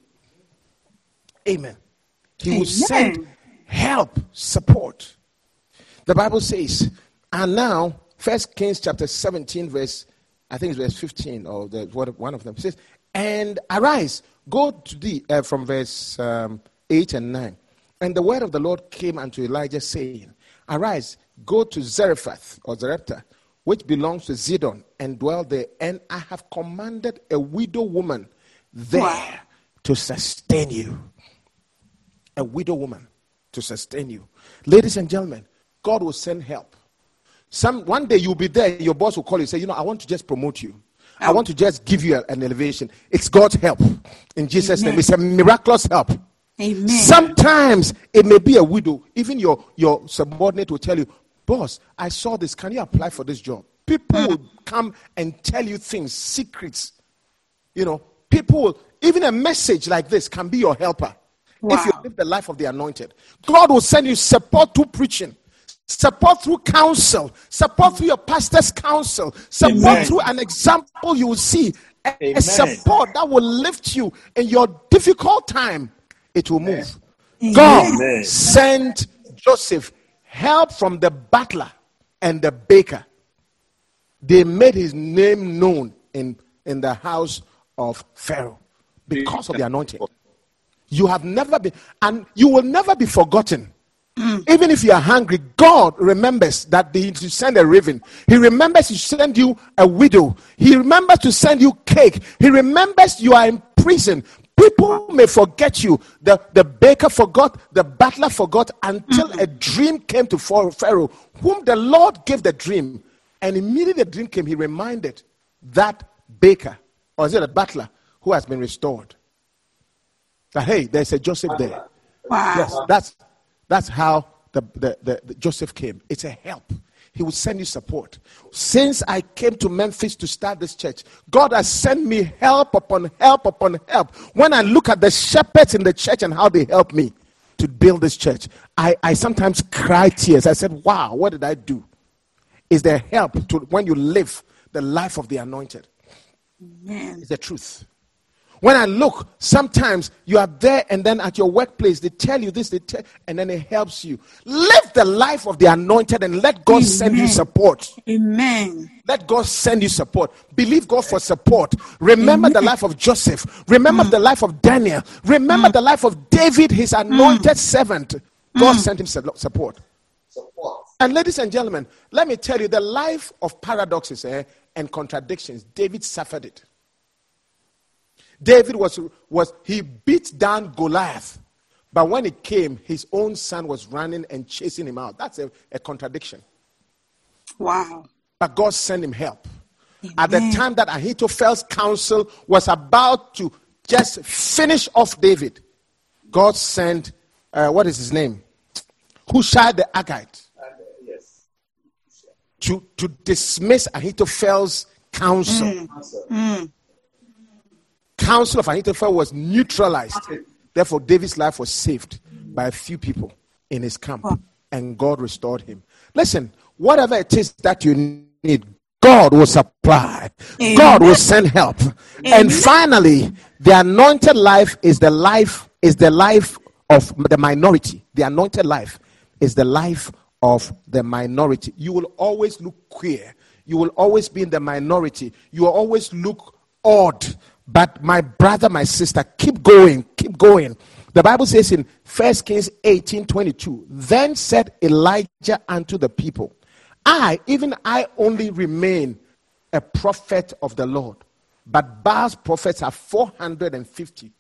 Amen. He will Amen. send help, support. The Bible says, and now, First Kings chapter seventeen, verse, I think it's verse fifteen, or the, one of them says, and arise, go to the, uh, from verse um, eight and nine. And the word of the Lord came unto Elijah, saying, arise, go to Zarephath, or Zarephath, which belongs to Zidon, and dwell there. And I have commanded a widow woman there Wow. to sustain you. A widow woman to sustain you. Ladies and gentlemen, God will send help. Some one day you'll be there, your boss will call you and say, you know, I want to just promote you. I want to just give you a- an elevation. It's God's help. In Jesus' name. Amen. It's a miraculous help. Amen. Sometimes it may be a widow. Even your, your subordinate will tell you, boss, I saw this. Can you apply for this job? People will come and tell you things, secrets. You know, people will, even a message like this can be your helper. If you Wow. live the life of the anointed, God will send you support through preaching, support through counsel, support through your pastor's counsel, support Amen. through an example you will see, a, a Amen. support that will lift you in your difficult time. It will move. Amen. God Amen. sent Joseph help from the butler and the baker. They made his name known in, in the house of Pharaoh because of the anointing. You have never been, and you will never be forgotten. Mm. Even if you are hungry, God remembers that He to send a raven. He remembers to send you a widow. He remembers to send you cake. He remembers you are in prison. People may forget you. The, the baker forgot, the butler forgot, until mm. a dream came to Pharaoh, whom the Lord gave the dream. And immediately the dream came, he reminded that baker, or is it a butler, who has been restored. That, hey, there's a Joseph there. Wow. Yes, that's that's how the, the, the, the Joseph came. It's a help. He will send you support. Since I came to Memphis to start this church, God has sent me help upon help upon help. When I look at the shepherds in the church and how they help me to build this church, I, I sometimes cry tears. I said, wow, what did I do? Is there help to when you live the life of the anointed? Amen. It's the truth. When I look, sometimes you are there and then at your workplace, they tell you this, they tell, and then it helps you. Live the life of the anointed and let God Amen. Send you support. Amen. Let God send you support. Believe God for support. Remember Amen. The life of Joseph. Remember mm. the life of Daniel. Remember mm. the life of David, his anointed mm. servant. God mm. sent him support. Support. And ladies and gentlemen, let me tell you, the life of paradoxes eh, and contradictions, David suffered it. David was, was, he beat down Goliath. But when it came, his own son was running and chasing him out. That's a, a contradiction. Wow. But God sent him help. Amen. At the time that Ahithophel's counsel was about to just finish off David, God sent, uh, what is his name? Hushai the Archite. Yes. To, to dismiss Ahithophel's counsel. Mm. Mm. Counsel of Ahithophel was neutralized. Therefore, David's life was saved by a few people in his camp, and God restored him. Listen, whatever it is that you need, God will supply. Amen. God will send help. Amen. And finally, the anointed life is the life is the life of the minority. The anointed life is the life of the minority. You will always look queer. You will always be in the minority. You will always look odd. But my brother, my sister, keep going, keep going. The Bible says in First Kings eighteen twenty-two, then said Elijah unto the people, I, even I only remain a prophet of the Lord, but Baal's prophets are four hundred fifty.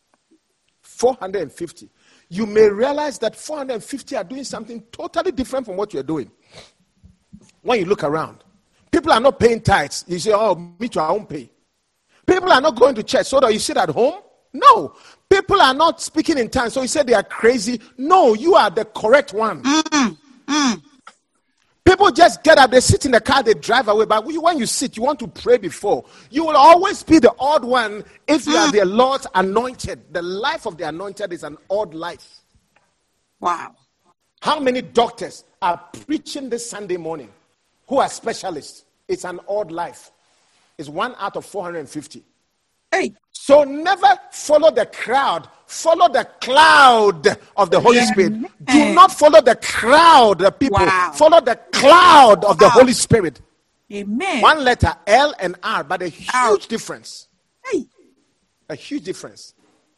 four hundred fifty. You may realize that four hundred fifty are doing something totally different from what you're doing. When you look around, people are not paying tithes. You say, oh, me too, I won't pay. People are not going to church, so that you sit at home? No. People are not speaking in tongues, so you say they are crazy. No, you are the correct one. Mm, mm. People just get up, they sit in the car, they drive away. But when you sit, you want to pray before. You will always be the odd one if you mm. are the Lord's anointed. The life of the anointed is an odd life. Wow. How many doctors are preaching this Sunday morning who are specialists? It's an odd life. It's one out of four hundred fifty. Hey. So never follow the crowd. Follow the cloud of the Holy Yeah. Spirit. Do not follow the crowd, the people. Wow. Follow the cloud of the Wow. Holy Spirit. Amen. One letter, L and R, but a huge Ow. difference. Hey. A huge difference.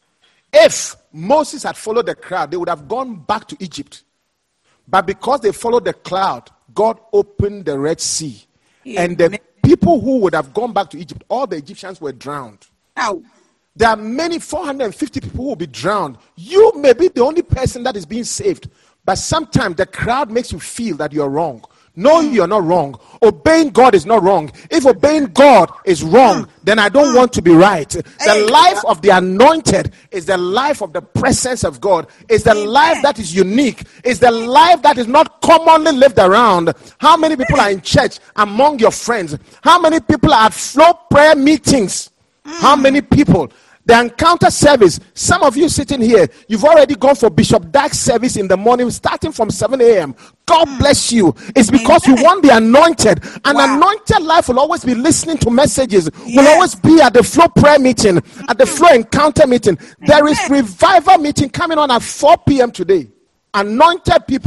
If Moses had followed the crowd, they would have gone back to Egypt. But because they followed the cloud, God opened the Red Sea. And the Amen. people who would have gone back to Egypt, all the Egyptians were drowned. Ow. There are many four hundred fifty people who will be drowned. You may be the only person that is being saved. But sometimes the crowd makes you feel that you're wrong. No, you're not wrong. Obeying God is not wrong. If obeying God is wrong, then I don't want to be right. The life of the anointed is the life of the presence of God. It's the life that is unique. It's the life that is not commonly lived around. How many people are in church among your friends? How many people are at flow prayer meetings? How many people? The encounter service, some of you sitting here, you've already gone for Bishop Dark's service in the morning, starting from seven a.m. God bless you. It's because you want the anointed. An Wow. anointed life will always be listening to messages, will Yes. always be at the flow prayer meeting, at the flow encounter meeting. There is Amen. revival meeting coming on at four p.m. today. Anointed people,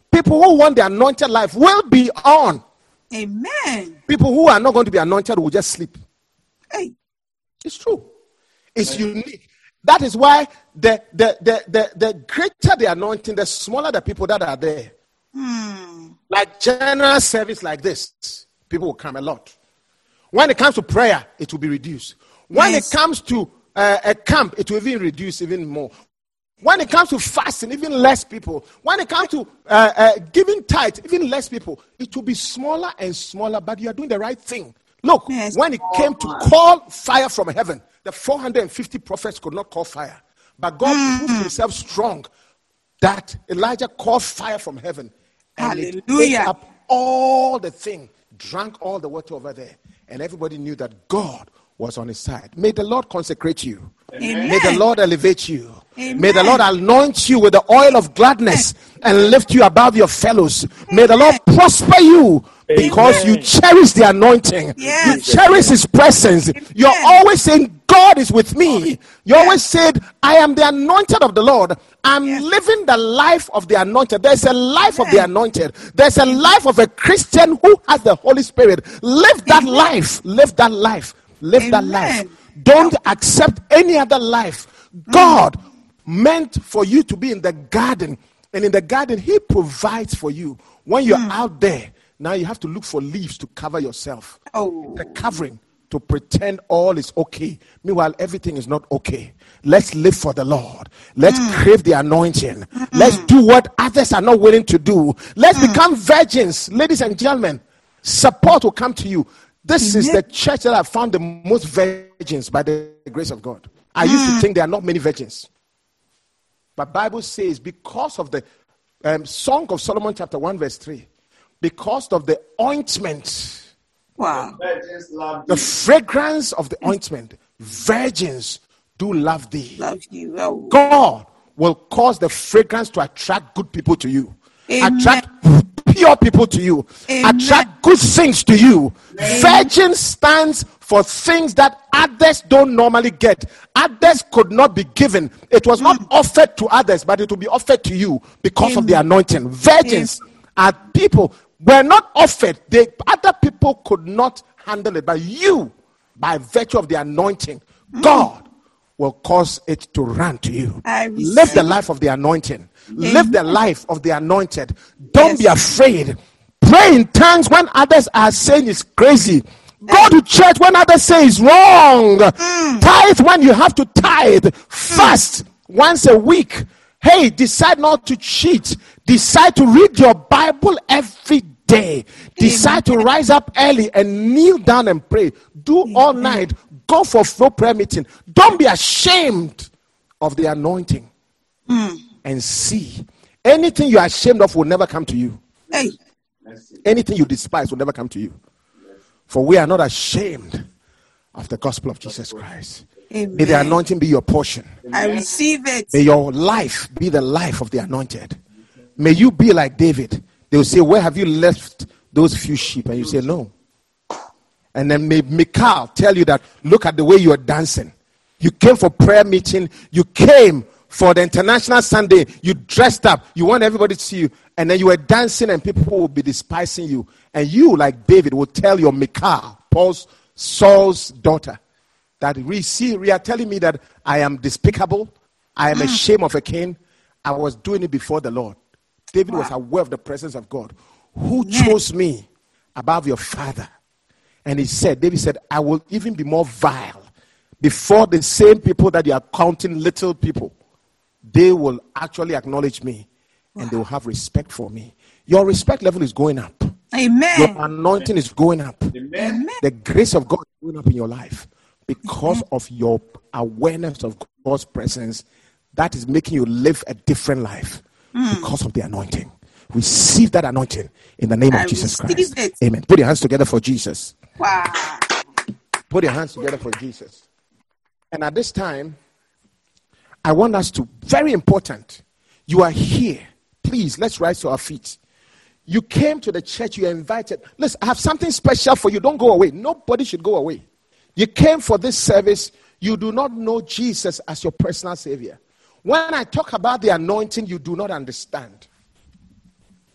People who want the anointed life will be on. Amen. People who are not going to be anointed will just sleep. Hey. It's true. It's unique. That is why the, the, the, the, the greater the anointing, the smaller the people that are there. Hmm. Like general service like this, people will come a lot. When it comes to prayer, it will be reduced. When Yes. it comes to uh, a camp, it will even reduce even more. When it comes to fasting, even less people. When it comes to uh, uh, giving tithe, even less people. It will be smaller and smaller, but you are doing the right thing. Look, Yes. when it came to call fire from heaven, the four hundred fifty prophets could not call fire. But God Mm-hmm. proved himself strong that Elijah called fire from heaven. And it Hallelujah. ate up all the thing, drank all the water over there. And everybody knew that God was on his side. May the Lord consecrate you. Amen. May the Lord elevate you. Amen. May the Lord anoint you with the oil of gladness and lift you above your fellows. May the Lord prosper you because you cherish the anointing. Yes. You cherish his presence. You're always saying, God is with me. You always said, I am the anointed of the Lord. I'm Yes. living the life of the anointed. There's a life of the Amen. anointed. There's a life of a Christian who has the Holy Spirit. Live that Amen. life. Live that life. Live that Amen. life. Don't accept any other life. God meant for you to be in the garden. And in the garden, he provides for you. When you're out there, now you have to look for leaves to cover yourself. Oh. The covering to pretend all is okay. Meanwhile, everything is not okay. Let's live for the Lord. Let's crave the anointing. Let's do what others are not willing to do. Let's become virgins. Ladies and gentlemen, support will come to you. This is the church that I found the most virgins by the grace of God. I used to think there are not many virgins. But Bible says because of the um, Song of Solomon chapter one verse three, because of the ointment, Wow. Virgins love the thee. fragrance of the ointment, virgins do love thee. Love you. Oh. God will cause the fragrance to attract good people to you. Amen. Attract pure people to you. Amen. Attract good things to you. Virgin stands for things that others don't normally get. Others could not be given. It was not offered to others, but it will be offered to you because of the anointing. Virgins are people were not offered. They other people could not handle it, but you, by virtue of the anointing, God will cause it to run to you. I Live the receive. life of the anointing. Live the life of the anointed. Don't be Yes. afraid. Pray in tongues when others are saying it's crazy. Go to church when others say it's wrong. Tithe when you have to tithe. Fast once a week. Hey, decide not to cheat. Decide to read your Bible every day. Decide to rise up early and kneel down and pray. Do all night. Go for flow prayer meeting. Don't be ashamed of the anointing. And see, anything you are ashamed of will never come to you. Hey. Anything you despise will never come to you. For we are not ashamed of the gospel of Jesus Christ. Amen. May the anointing be your portion. I receive it. May your life be the life of the anointed. May you be like David. They will say, where have you left those few sheep? And you say, no. And then may Michal tell you that, look at the way you are dancing. You came for prayer meeting. You came for the International Sunday. You dressed up. You want everybody to see you. And then you were dancing and people will be despising you. And you, like David, will tell your Michal, Paul's, Saul's daughter, that we see, we are telling me that I am despicable. I am a shame of a king. I was doing it before the Lord. David was aware of the presence of God. Who chose me above your father? And he said, David said, I will even be more vile before the same people that you are counting little people. They will actually acknowledge me and they will have respect for me. Your respect level is going up. Amen. Your anointing is going up. Amen. The grace of God is going up in your life because of your awareness of God's presence. That is making you live a different life because of the anointing. Receive that anointing in the name of I Jesus receive Christ. it. Amen. Put your hands together for Jesus. Wow. Put your hands together for Jesus. And at this time, I want us to, very important, you are here. Please, let's rise to our feet. You came to the church, you are invited. Listen, I have something special for you. Don't go away. Nobody should go away. You came for this service. You do not know Jesus as your personal savior. When I talk about the anointing, you do not understand.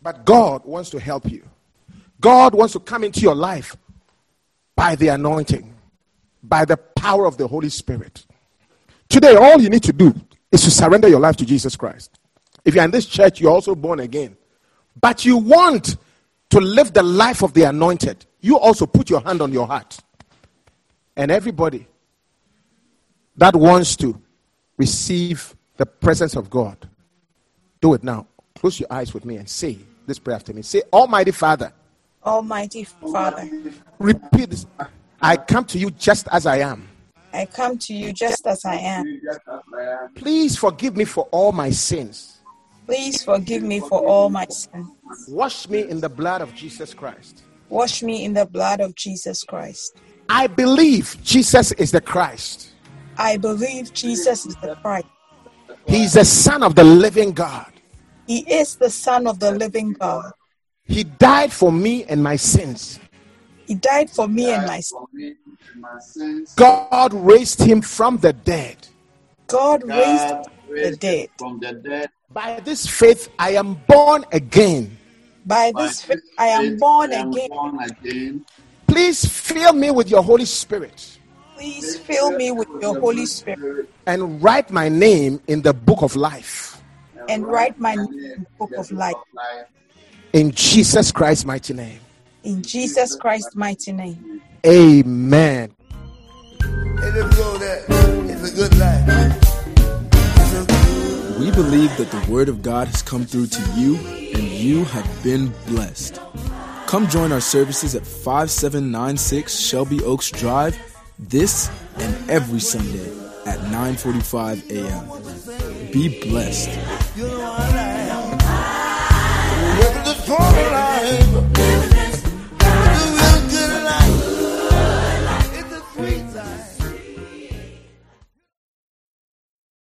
But God wants to help you. God wants to come into your life by the anointing, by the power of the Holy Spirit. Today, all you need to do is to surrender your life to Jesus Christ. If you're in this church, you're also born again. But you want to live the life of the anointed. You also put your hand on your heart. And everybody that wants to receive the presence of God, do it now. Close your eyes with me and say this prayer after me. Say, Almighty Father. Almighty Father. Repeat this. I come to you just as I am. I come to you just as I am. Please forgive me for all my sins. Please forgive me for all my sins. Wash me in the blood of Jesus Christ. Wash me in the blood of Jesus Christ. I believe Jesus is the Christ. I believe Jesus is the Christ. He is the Son of the living God. He is the Son of the living God. He died for me and my sins. He died for me and my sins. God raised him from the dead. God raised the dead. From the dead. By this faith, I am born again. By this faith, I am born again. again. Please fill me with your Holy Spirit Please fill me with your Holy Spirit and write my name in the book of life. and write my name in the book of life. In Jesus Christ's mighty name. In Jesus Christ's mighty name. Amen. Let them know that it's a good life. It's a good We believe that the word of God has come through to you and you have been blessed. Come join our services at five seven nine six Shelby Oaks Drive this and every Sunday at nine forty-five a.m. Be blessed.